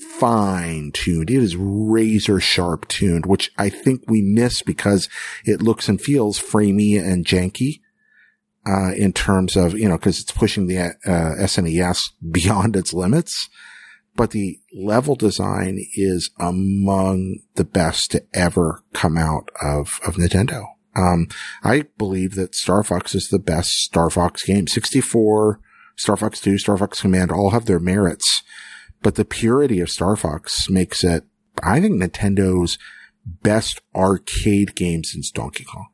fine tuned. It is razor sharp tuned, which I think we miss because it looks and feels framey and janky, uh, in terms of, you know, cause it's pushing the, uh, S N E S beyond its limits. But the level design is among the best to ever come out of, of Nintendo. Um, I believe that Star Fox is the best Star Fox game. sixty-four, Star Fox two, Star Fox Command all have their merits, but the purity of Star Fox makes it, I think, Nintendo's best arcade game since Donkey Kong.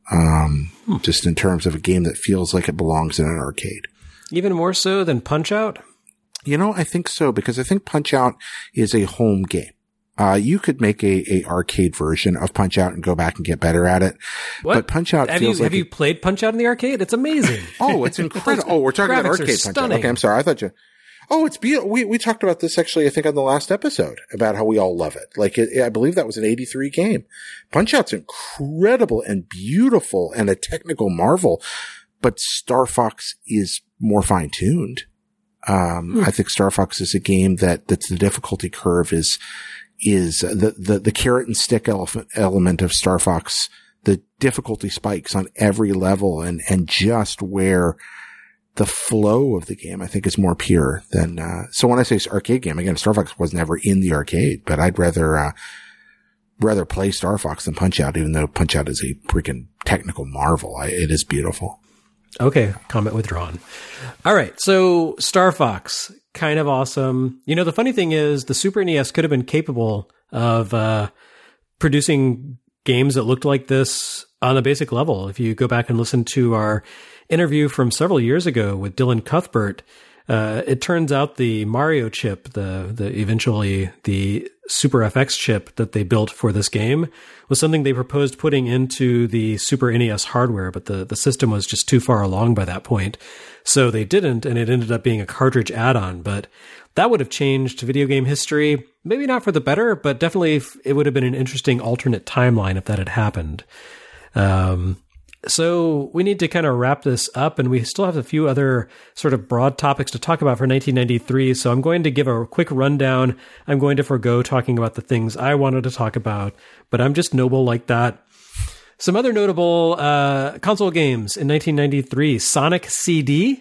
Um, hmm. Just in terms of a game that feels like it belongs in an arcade. Even more so than Punch-Out? You know, I think so, because I think Punch-Out is a home game. Uh, you could make a, a arcade version of Punch-Out and go back and get better at it. What? But Punch-Out have feels you, like... Have you played Punch-Out in the arcade? It's amazing. Oh, it's incredible. Oh, we're talking about arcade Punch-Out. Okay, I'm sorry. I thought you... Oh, it's beautiful. We, we talked about this actually, I think, on the last episode about how we all love it. Like, it, I believe that was an eighty-three game. Punch-Out's incredible and beautiful and a technical marvel, but Star Fox is more fine-tuned. Um, hmm. I think Star Fox is a game that, that's the difficulty curve is... is the, the, the carrot and stick elephant element of Star Fox, the difficulty spikes on every level and, and just where the flow of the game, I think, is more pure than, uh, so when I say arcade game, again, Star Fox was never in the arcade, but I'd rather, uh, rather play Star Fox than Punch-Out, even though Punch-Out is a freaking technical marvel. I, it is beautiful. Okay. Comment withdrawn. All right. So Star Fox. Kind of awesome. You know, the funny thing is the Super N E S could have been capable of uh, producing games that looked like this on a basic level. If you go back and listen to our interview from several years ago with Dylan Cuthbert, uh, it turns out the Mario chip, the the eventually the Super F X chip that they built for this game was something they proposed putting into the Super N E S hardware, but the, the system was just too far along by that point. So they didn't, and it ended up being a cartridge add-on, but that would have changed video game history. Maybe not for the better, but definitely it would have been an interesting alternate timeline if that had happened. Um, so we need to kind of wrap this up, and we still have a few other sort of broad topics to talk about for nineteen ninety-three. So I'm going to give a quick rundown. I'm going to forego talking about the things I wanted to talk about, but I'm just noble like that. Some other notable uh, console games in nineteen ninety-three, Sonic C D.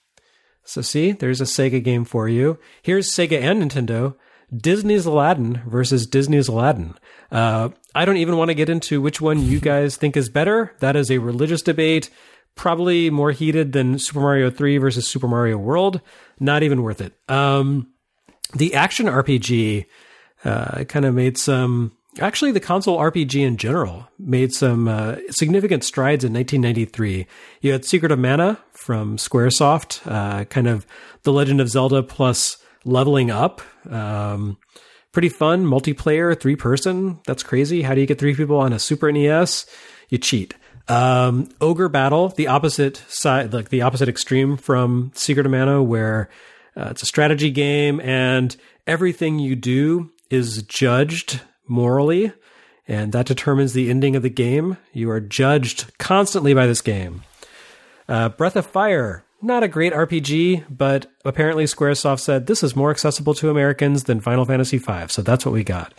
So see, there's a Sega game for you. Here's Sega and Nintendo. Disney's Aladdin versus Disney's Aladdin. Uh, I don't even want to get into which one you guys think is better. That is a religious debate, probably more heated than Super Mario three versus Super Mario World. Not even worth it. Um, the action R P G uh, kind of made some... Actually, the console R P G in general made some uh, significant strides in nineteen ninety-three. You had Secret of Mana from Squaresoft, uh, kind of The Legend of Zelda plus leveling up. Um, pretty fun, multiplayer, three-person. That's crazy. How do you get three people on a Super N E S? You cheat. Um, Ogre Battle, the opposite side, like the opposite extreme from Secret of Mana, where uh, it's a strategy game and everything you do is judged morally, and that determines the ending of the game. You are judged constantly by this game. Uh, Breath of Fire, not a great R P G, but apparently Squaresoft said this is more accessible to Americans than Final Fantasy five, so that's what we got.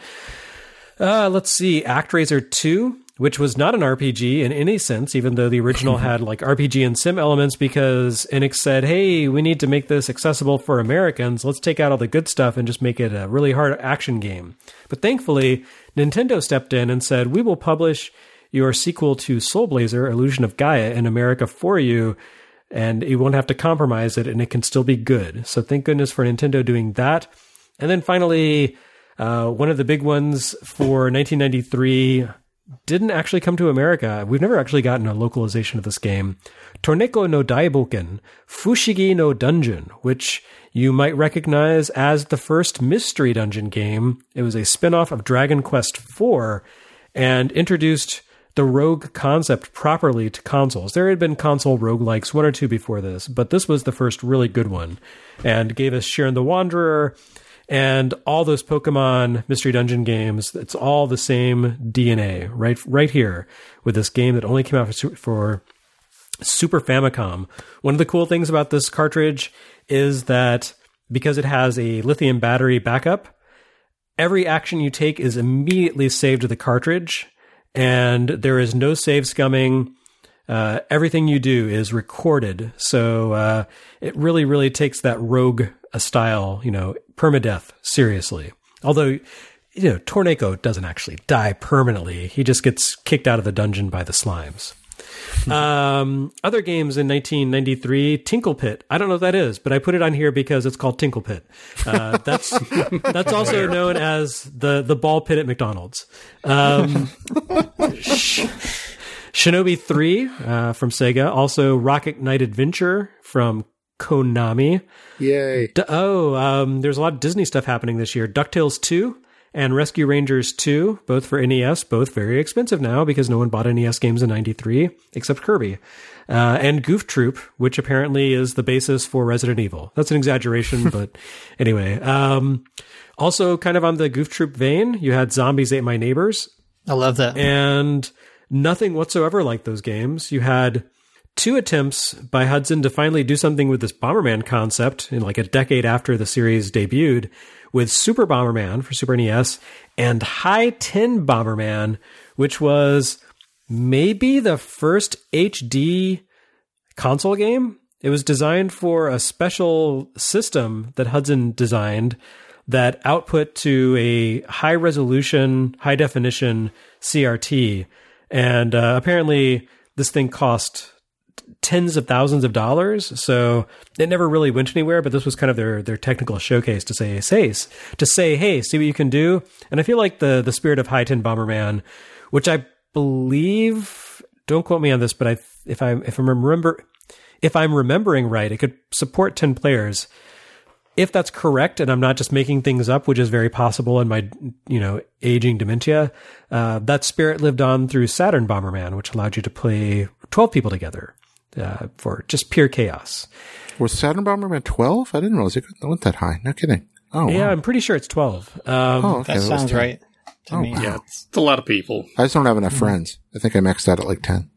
Uh, let's see, ActRaiser two, which was not an R P G in any sense, even though the original had like R P G and sim elements, because Enix said, hey, we need to make this accessible for Americans. Let's take out all the good stuff and just make it a really hard action game. But thankfully, Nintendo stepped in and said, we will publish your sequel to Soul Blazer, Illusion of Gaia, in America for you, and you won't have to compromise it, and it can still be good. So thank goodness for Nintendo doing that. And then finally, uh, one of the big ones for nineteen ninety-three didn't actually come to America. We've never actually gotten a localization of this game. Torneko no Daiboken, Fushigi no Dungeon, which you might recognize as the first mystery dungeon game. It was a spin-off of Dragon Quest four and introduced the rogue concept properly to consoles. There had been console roguelikes, one or two before this, but this was the first really good one, and gave us Shiren the Wanderer and all those Pokemon Mystery Dungeon games. It's all the same D N A right right here with this game that only came out for, for Super Famicom. One of the cool things about this cartridge is that because it has a lithium battery backup, every action you take is immediately saved to the cartridge, and there is no save scumming. Uh, everything you do is recorded. So uh, it really, really takes that rogue uh, style, you know, permadeath seriously. Although, you know, Torneko doesn't actually die permanently. He just gets kicked out of the dungeon by the slimes. um, other games in nineteen ninety-three, Tinkle Pit. I don't know what that is, but I put it on here because it's called Tinkle Pit. Uh, that's that's also known as the, the ball pit at McDonald's. Um, sh- Shinobi three uh, from Sega. Also Rocket Knight Adventure from Konami. Yay. D- oh, um, there's a lot of Disney stuff happening this year. DuckTales two and Rescue Rangers two, both for N E S, both very expensive now because no one bought N E S games in ninety-three except Kirby. Uh, and Goof Troop, which apparently is the basis for Resident Evil. That's an exaggeration, but anyway. Um, also kind of on the Goof Troop vein, you had Zombies Ate My Neighbors. I love that. And nothing whatsoever like those games. You had two attempts by Hudson to finally do something with this Bomberman concept in like a decade after the series debuted, with Super Bomberman for Super N E S and High Ten Bomberman, which was maybe the first H D console game. It was designed for a special system that Hudson designed that output to a high resolution, high definition C R T. And uh, apparently this thing cost tens of thousands of dollars, so it never really went anywhere, but this was kind of their their technical showcase to say, say to say, hey, see what you can do. And I feel like the the spirit of High Ten Bomberman, which I believe, don't quote me on this, but I if I if I remember if I'm remembering right, it could support ten players. If that's correct, and I'm not just making things up, which is very possible in my, you know, aging dementia, uh, that spirit lived on through Saturn Bomberman, which allowed you to play twelve people together uh, for just pure chaos. Was Saturn Bomberman twelve? I didn't realize it went that high. No kidding. Oh, yeah, wow. I'm pretty sure it's twelve. Um, oh, okay. That That sounds ten. right to Oh, me. wow. Yeah, it's, it's a lot of people. I just don't have enough friends. I think I maxed out at like ten.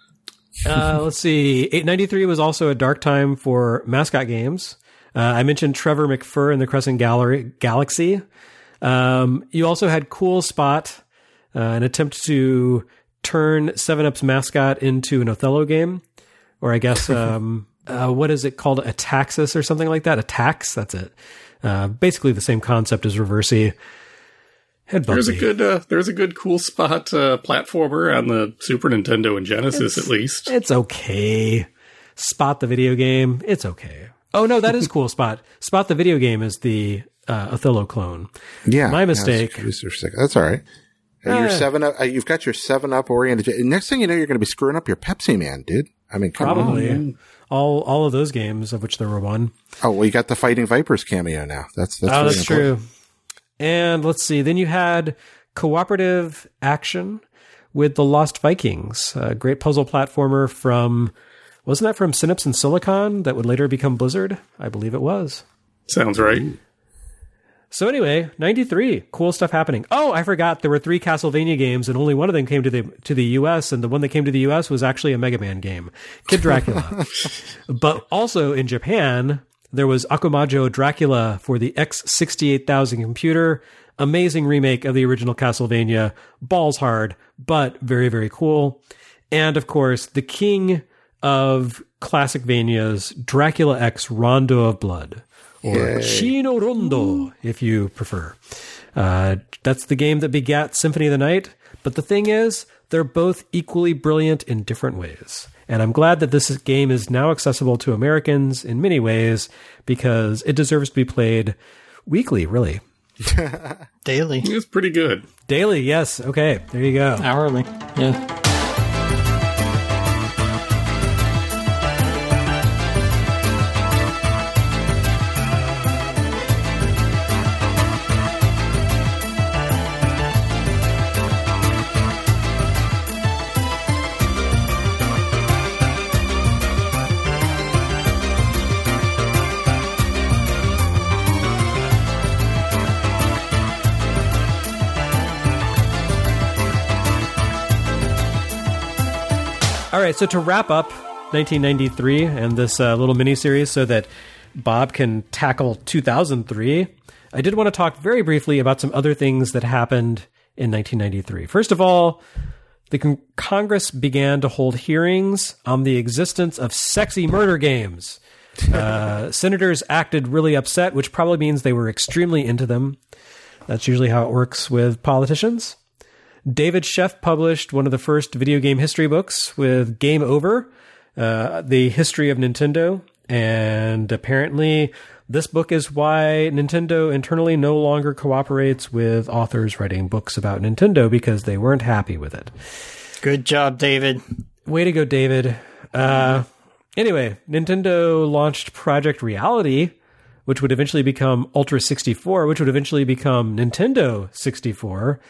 uh, let's see. eight ninety-three was also a dark time for mascot games. Uh, I mentioned Trevor McFur in the Crescent Gallery, Galaxy. Um, you also had Cool Spot, uh, an attempt to turn seven up's mascot into an Othello game, or I guess um, uh, what is it called? A Taxis or something like that. A tax. That's it. Uh, basically the same concept as Reversi. There's a good, uh, there's a good cool spot uh, platformer on the Super Nintendo and Genesis, it's, at least. It's okay. Spot the video game. It's okay. Oh no, that is cool. Spot Spot the video game is the uh, Othello clone. Yeah, my mistake. Yeah, that's all right. Uh, uh, your seven up, uh, you've got your seven up oriented. Next thing you know, you're going to be screwing up your Pepsi Man, dude. I mean, come probably on. all all of those games, of which there were one. Oh well, you got the Fighting Vipers cameo now. That's that's oh, really that's true. And let's see. Then you had cooperative action with the Lost Vikings, a great puzzle platformer from, wasn't that from Synapse and Silicon that would later become Blizzard? I believe it was. Sounds right. So anyway, ninety-three, cool stuff happening. Oh, I forgot there were three Castlevania games, and only one of them came to the to the U S, and the one that came to the U S was actually a Mega Man game, Kid Dracula. But also in Japan, there was Akumajo Dracula for the X sixty-eight thousand computer. Amazing remake of the original Castlevania. Balls hard, but very, very cool. And of course, the king of Classicvanias, Dracula X Rondo of Blood. Or Chino Rondo, if you prefer. Uh, that's the game that begat Symphony of the Night. But the thing is, they're both equally brilliant in different ways. And I'm glad that this game is now accessible to Americans in many ways, because it deserves to be played weekly, really. Daily. It's pretty good. Daily, yes. Okay, there you go. Hourly, yeah. All right, so to wrap up nineteen ninety-three and this uh, little mini-series so that Bob can tackle two thousand three, I did want to talk very briefly about some other things that happened in nineteen ninety-three. First of all, the con- Congress began to hold hearings on the existence of sexy murder games. Uh, senators acted really upset, which probably means they were extremely into them. That's usually how it works with politicians. David Sheff published one of the first video game history books with Game Over, uh, the history of Nintendo. And apparently this book is why Nintendo internally no longer cooperates with authors writing books about Nintendo because they weren't happy with it. Good job, David. Way to go, David. Uh, anyway, Nintendo launched Project Reality, which would eventually become Ultra sixty-four, which would eventually become Nintendo sixty-four.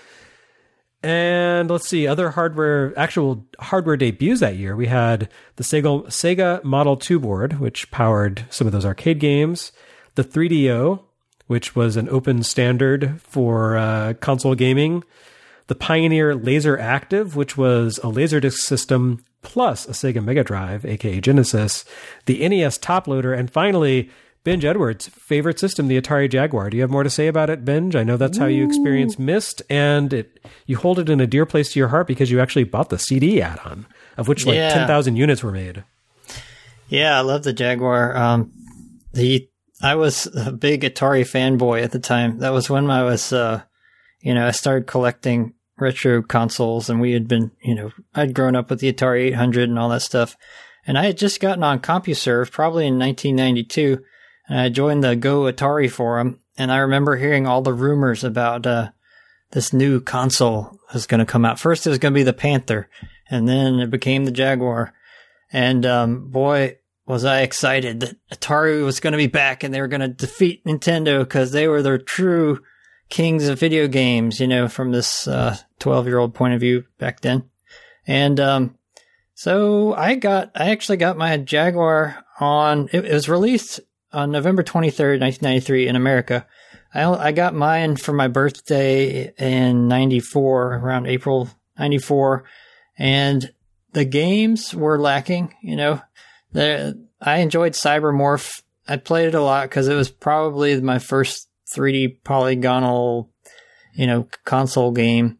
And let's see, other hardware, actual hardware debuts that year. We had the Sega, Sega Model two board, which powered some of those arcade games. The three D O, which was an open standard for uh, console gaming. The Pioneer Laser Active, which was a Laserdisc system plus a Sega Mega Drive, aka Genesis. The N E S Top Loader, and finally, Benj Edwards' favorite system, the Atari Jaguar. Do you have more to say about it, Benj? I know that's how you experience Myst, and it, you hold it in a dear place to your heart because you actually bought the C D add-on, of which like yeah. ten thousand units were made. Yeah, I love the Jaguar. Um, the I was a big Atari fanboy at the time. That was when I was, uh, you know, I started collecting retro consoles, and we had been, you know, I'd grown up with the Atari eight hundred and all that stuff. And I had just gotten on CompuServe, probably in nineteen ninety-two, and I joined the Go Atari forum, and I remember hearing all the rumors about uh, this new console was going to come out. First it was going to be the Panther, and then it became the Jaguar. And um, boy, was I excited that Atari was going to be back, and they were going to defeat Nintendo because they were their true kings of video games, you know, from this uh, twelve-year-old point of view back then. And um, so I got, I actually got my Jaguar on, it, it was released on November twenty-third, nineteen ninety-three in America. I, I got mine for my birthday in ninety-four, around April ninety-four, and the games were lacking, you know. The, I enjoyed Cybermorph. I played it a lot because it was probably my first three D polygonal, you know, console game.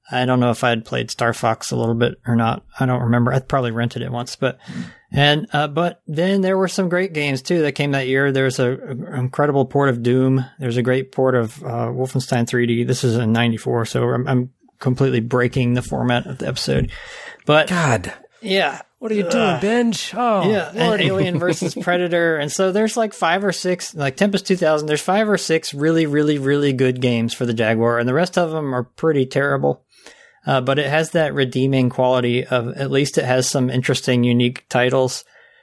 I don't know if I had played Star Fox a little bit or not. I don't remember. I probably rented it once, but and uh, but then there were some great games too that came that year. There's a, a incredible port of Doom. There's a great port of uh, Wolfenstein three D. This is in ninety-four, so I'm, I'm completely breaking the format of the episode. But God, yeah. What are you doing, uh, Benj? Oh, yeah, and Alien versus Predator. And so there's like five or six, like Tempest two thousand, there's five or six really, really, really good games for the Jaguar, and the rest of them are pretty terrible. Uh, but it has that redeeming quality of, at least it has some interesting, unique titles.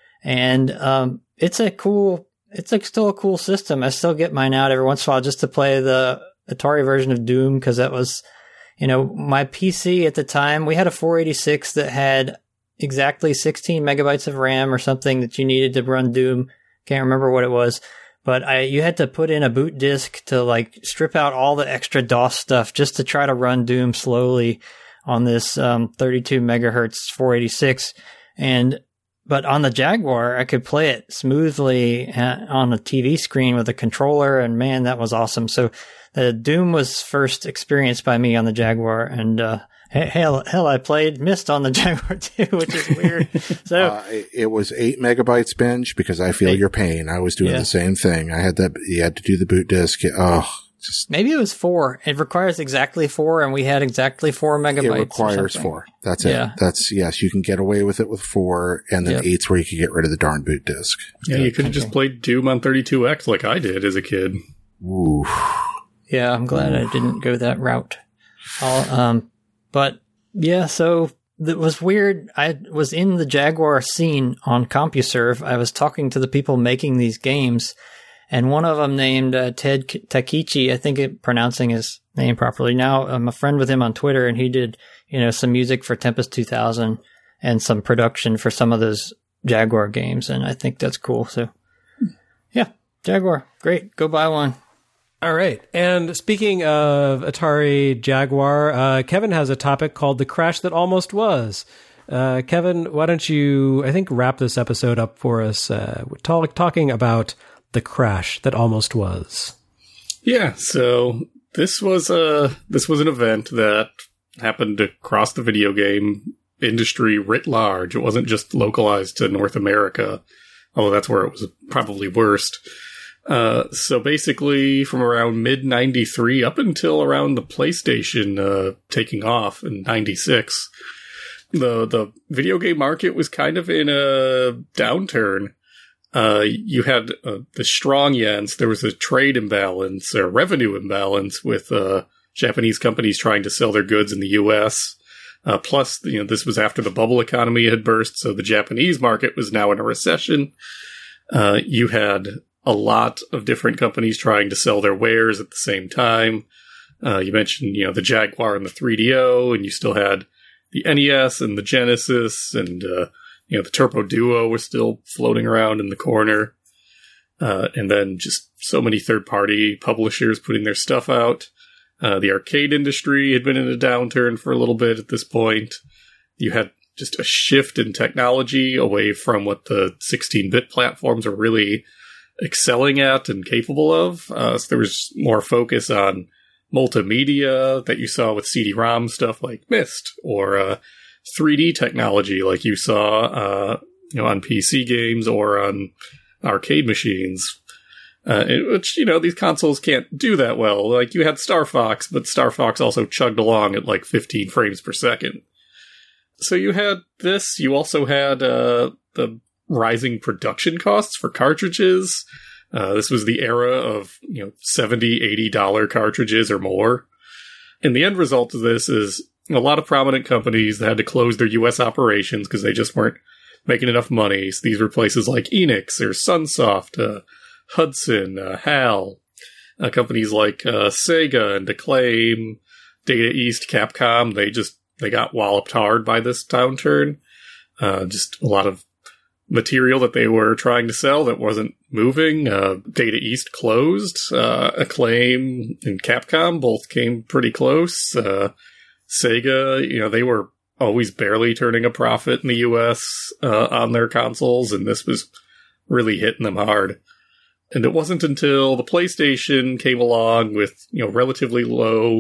And um, it's a cool, it's a, still a cool system. I still get mine out every once in a while just to play the Atari version of Doom, because that was, you know, my P C at the time. We had a four eighty-six that had exactly sixteen megabytes of RAM or something that you needed to run Doom. Can't remember what it was, but I you had to put in a boot disk to like strip out all the extra DOS stuff just to try to run Doom slowly on this um, thirty-two megahertz four eighty-six. And but on the Jaguar, I could play it smoothly on a T V screen with a controller, and man, that was awesome. So the Doom was first experienced by me on the Jaguar, and uh, Hell, hell, I played Myst on the Jaguar too, which is weird. So uh, it was eight megabytes, Benj, because I feel eight. your pain. I was doing yeah. the same thing. I had that. You had to do the boot disk. Oh, just maybe it was four. It requires exactly four, and we had exactly four megabytes. It requires four. That's yeah. it. That's yes. You can get away with it with four, and then yep. eight's where you can get rid of the darn boot disk. Yeah, you could have okay. just played Doom on thirty-two X like I did as a kid. Ooh. Yeah, I'm glad Ooh. I didn't go that route. I'll, um. But yeah, so it was weird. I was in the Jaguar scene on CompuServe. I was talking to the people making these games, and one of them named uh, Ted Takichi, I think it pronouncing his name properly. Now I'm a friend with him on Twitter, and he did, you know, some music for Tempest two thousand and some production for some of those Jaguar games, and I think that's cool. So yeah, Jaguar, great. Go buy one. All right. And speaking of Atari Jaguar, uh, Kevin has a topic called The Crash That Almost Was. Uh, Kevin, why don't you, I think, wrap this episode up for us, uh, talk, talking about The Crash That Almost Was. Yeah, so this was, a, this was an event that happened across the video game industry writ large. It wasn't just localized to North America, although that's where it was probably worst. Uh, so basically from around mid ninety-three up until around the PlayStation, uh, taking off in ninety-six, the, the video game market was kind of in a downturn. Uh, you had, uh, the strong yens. There was a trade imbalance or revenue imbalance with, uh, Japanese companies trying to sell their goods in the U S. Uh, plus, you know, this was after the bubble economy had burst. So the Japanese market was now in a recession. Uh, you had a lot of different companies trying to sell their wares at the same time. Uh, you mentioned, you know, the Jaguar and the three D O, and you still had the N E S and the Genesis, and, uh, you know, the Turbo Duo was still floating around in the corner. Uh, and then just so many third-party publishers putting their stuff out. Uh, the arcade industry had been in a downturn for a little bit at this point. You had just a shift in technology away from what the sixteen-bit platforms are really excelling at and capable of. Uh, so there was more focus on multimedia that you saw with C D ROM stuff like Myst, or uh, three D technology like you saw uh, you know, on P C games or on arcade machines. Uh, which, you know, these consoles can't do that well. Like, you had Star Fox, but Star Fox also chugged along at like fifteen frames per second. So you had this. You also had uh, the rising production costs for cartridges. Uh, this was the era of, you know, seventy dollars, eighty dollars cartridges or more. And the end result of this is a lot of prominent companies that had to close their U S operations because they just weren't making enough money. So these were places like Enix or Sunsoft, uh, Hudson, uh, HAL, uh, companies like uh, Sega and Acclaim, Data East, Capcom. They just, they got walloped hard by this downturn. Uh, just a lot of material that they were trying to sell that wasn't moving. Uh, Data East closed. Uh, Acclaim and Capcom both came pretty close. Uh, Sega, you know, they were always barely turning a profit in the U S uh, on their consoles, and this was really hitting them hard. And it wasn't until the PlayStation came along with, you know, relatively low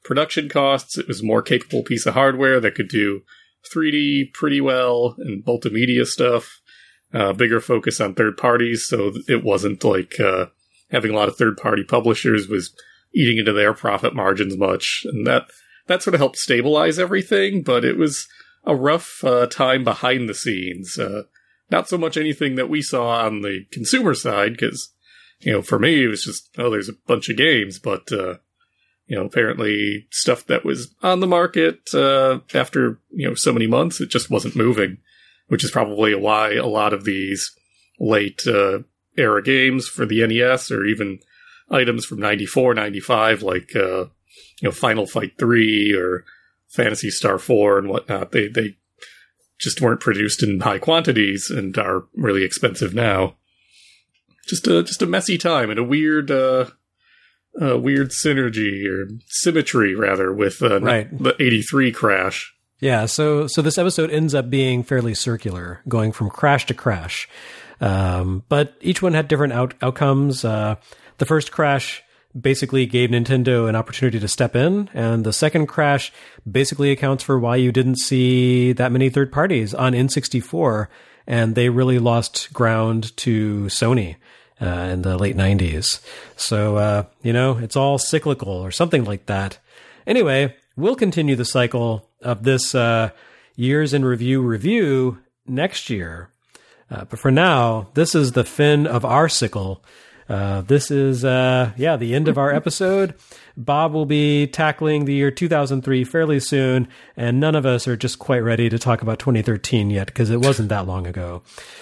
production costs. It was a more capable piece of hardware that could do three D pretty well and multimedia stuff. Uh, bigger focus on third parties, so it wasn't like uh, having a lot of third party publishers was eating into their profit margins much, and that that sort of helped stabilize everything. But it was a rough uh, time behind the scenes. Uh, not so much anything that we saw on the consumer side, because you know, for me, it was just oh, there's a bunch of games, but uh, you know, apparently stuff that was on the market uh, after you know so many months, it just wasn't moving. Which is probably why a lot of these late uh, era games for the N E S, or even items from ninety-four, ninety-five, like uh, you know Final Fight three or Phantasy Star four and whatnot, they they just weren't produced in high quantities and are really expensive now. Just a just a messy time and a weird uh, uh, weird synergy or symmetry rather with uh, right. the eighty-three crash. Yeah, so so this episode ends up being fairly circular, going from crash to crash. Um, but each one had different out- outcomes. Uh, the first crash basically gave Nintendo an opportunity to step in, and the second crash basically accounts for why you didn't see that many third parties on N sixty-four, and they really lost ground to Sony uh, in the late nineties. So, uh, you know, it's all cyclical or something like that. Anyway, we'll continue the cycle of this uh, years in review review next year. Uh, but for now, this is the fin of our sickle. Uh, this is, uh, yeah, the end of our episode. Bob will be tackling the year two thousand three fairly soon, and none of us are just quite ready to talk about twenty thirteen yet, because it wasn't that long ago.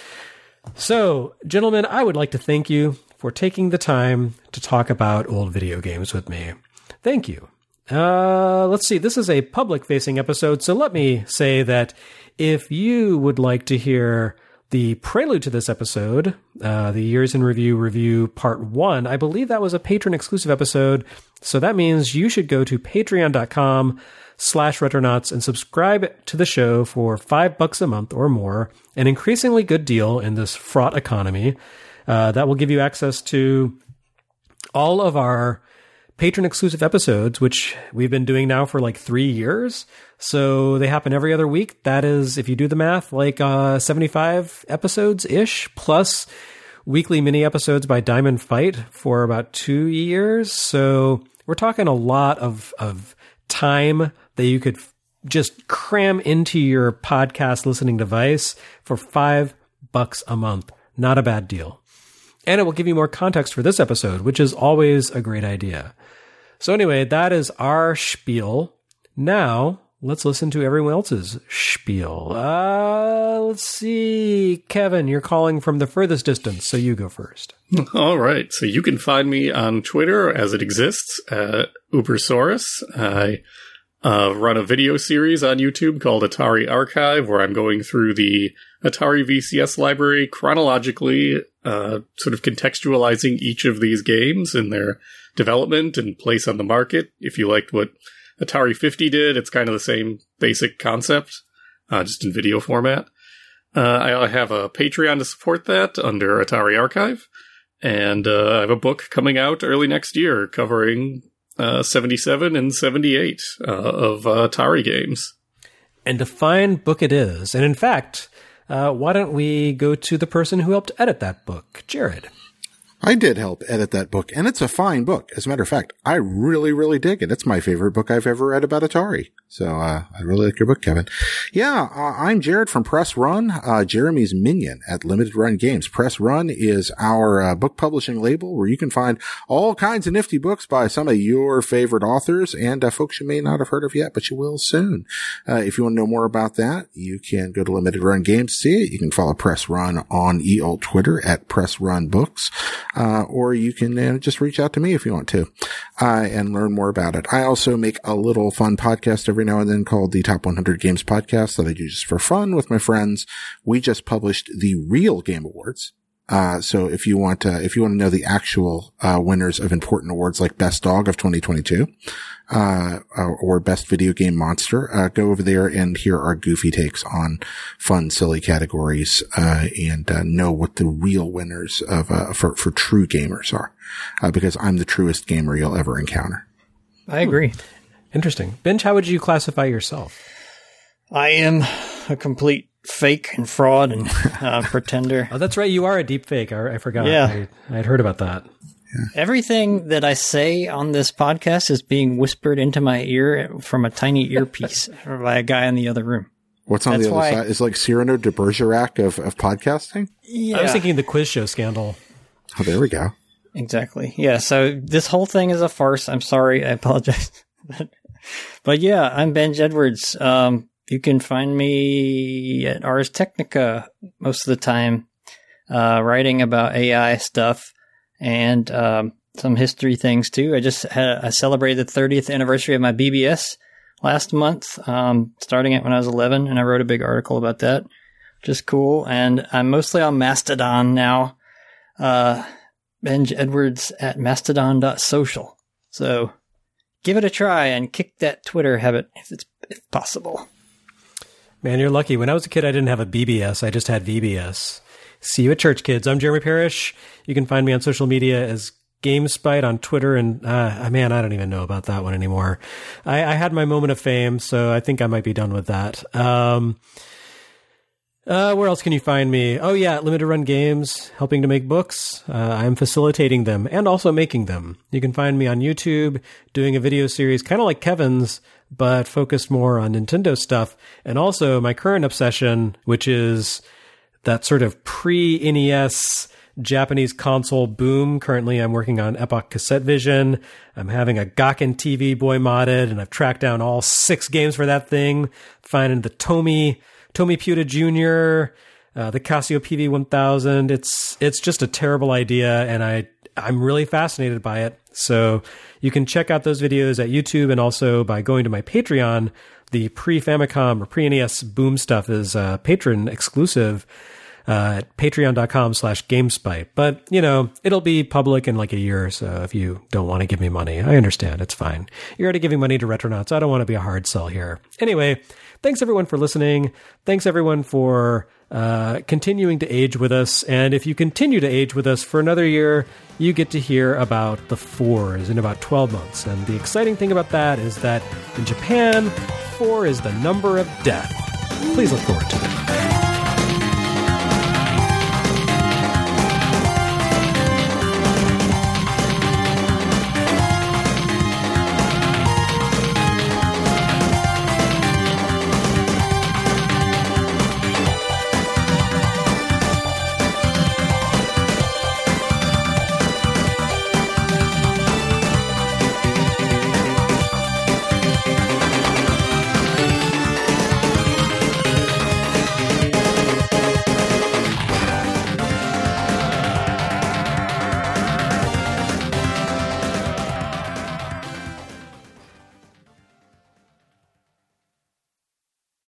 So, gentlemen, I would like to thank you for taking the time to talk about old video games with me. Thank you. Uh, let's see. This is a public-facing episode, so let me say that if you would like to hear the prelude to this episode, uh, the Years in Review Review Part one, I believe that was a patron-exclusive episode, so that means you should go to patreon.com slash retronauts and subscribe to the show for five bucks a month or more, an increasingly good deal in this fraught economy. Uh, that will give you access to all of our patron-exclusive episodes, which we've been doing now for like three years. So they happen every other week. That is, if you do the math, like uh, seventy-five episodes-ish, plus weekly mini episodes by Diamond Fight for about two years. So we're talking a lot of, of time that you could f- just cram into your podcast listening device for five bucks a month. Not a bad deal. And it will give you more context for this episode, which is always a great idea. So anyway, that is our spiel. Now, let's listen to everyone else's spiel. Uh, let's see. Kevin, you're calling from the furthest distance, so you go first. All right. So you can find me on Twitter as it exists, at Ubersaurus. I uh, run a video series on YouTube called Atari Archive, where I'm going through the Atari V C S library chronologically, uh, sort of contextualizing each of these games and their development and place on the market. If you liked what Atari fifty did, it's kind of the same basic concept, uh, just in video format. Uh, I have a Patreon to support that under Atari Archive, and uh, I have a book coming out early next year covering uh, seventy-seven and seventy-eight uh, of uh, Atari games. And a fine book it is. And in fact, uh, why don't we go to the person who helped edit that book, Jared? I did help edit that book, and it's a fine book. As a matter of fact, I really, really dig it. It's my favorite book I've ever read about Atari. So, uh, I really like your book, Kevin. Yeah, uh, I'm Jared from Press Run, uh, Jeremy's minion at Limited Run Games. Press Run is our uh, book publishing label where you can find all kinds of nifty books by some of your favorite authors and uh, folks you may not have heard of yet, but you will soon. Uh, if you want to know more about that, you can go to Limited Run Games to see it. You can follow Press Run on E O L Twitter at Press Run Books. Uh, or you can uh, just reach out to me if you want to, uh, and learn more about it. I also make a little fun podcast every now and then called the Top one hundred Games Podcast that I do just for fun with my friends. We just published the real Game Awards. Uh, so if you want to, if you want to know the actual, uh, winners of important awards like Best Dog of twenty twenty-two, uh, or Best Video Game Monster, uh, go over there and hear our goofy takes on fun, silly categories, uh, and, uh, know what the real winners of, uh, for, for true gamers are, uh, because I'm the truest gamer you'll ever encounter. I agree. Interesting. Benj, how would you classify yourself? I am a complete fake and fraud and uh, pretender. Oh, that's right. You are a deep fake. I, I forgot. Yeah. I, I'd heard about that. Yeah. Everything that I say on this podcast is being whispered into my ear from a tiny earpiece by a guy in the other room. What's on That's the other why, side? Is like Cyrano de Bergerac of, of podcasting? Yeah. I was thinking the quiz show scandal. Oh, there we go. Exactly. Yeah, so this whole thing is a farce. I'm sorry. I apologize. but, but yeah, I'm Benj Edwards. Um, you can find me at Ars Technica most of the time, uh, writing about A I stuff and um, some history things too. I just had I celebrated the thirtieth anniversary of my B B S last month, um, starting it when I was eleven, and I wrote a big article about that, which is cool. And I'm mostly on Mastodon now. Uh, Benj Edwards at mastodon dot social. So give it a try and kick that Twitter habit if it's if possible. Man, you're lucky. When I was a kid, I didn't have a B B S. I just had V B S. See you at church, kids. I'm Jeremy Parrish. You can find me on social media as GameSpite on Twitter. And uh, man, I don't even know about that one anymore. I, I had my moment of fame, so I think I might be done with that. Um, uh, where else can you find me? Oh, yeah, Limited Run Games, helping to make books. Uh, I'm facilitating them and also making them. You can find me on YouTube doing a video series kind of like Kevin's, but focused more on Nintendo stuff. And also my current obsession, which is that sort of pre-N E S Japanese console boom. Currently, I'm working on Epoch Cassette Vision. I'm having a Gakuen T V Boy modded, and I've tracked down all six games for that thing, finding the Tomy, Tomy Puta Junior, uh, the Casio P V one thousand. It's it's just a terrible idea, and I, I'm really fascinated by it. So you can check out those videos at YouTube and also by going to my Patreon. The pre-Famicom or pre-N E S boom stuff is uh, patron exclusive. Uh, at patreon.com slash GameSpite. But, you know, it'll be public in like a year or so if you don't want to give me money. I understand. It's fine. You're already giving money to Retronauts. I don't want to be a hard sell here. Anyway, thanks everyone for listening. Thanks everyone for uh, continuing to age with us. And if you continue to age with us for another year, you get to hear about the fours in about twelve months. And the exciting thing about that is that in Japan, four is the number of death. Please look forward to it.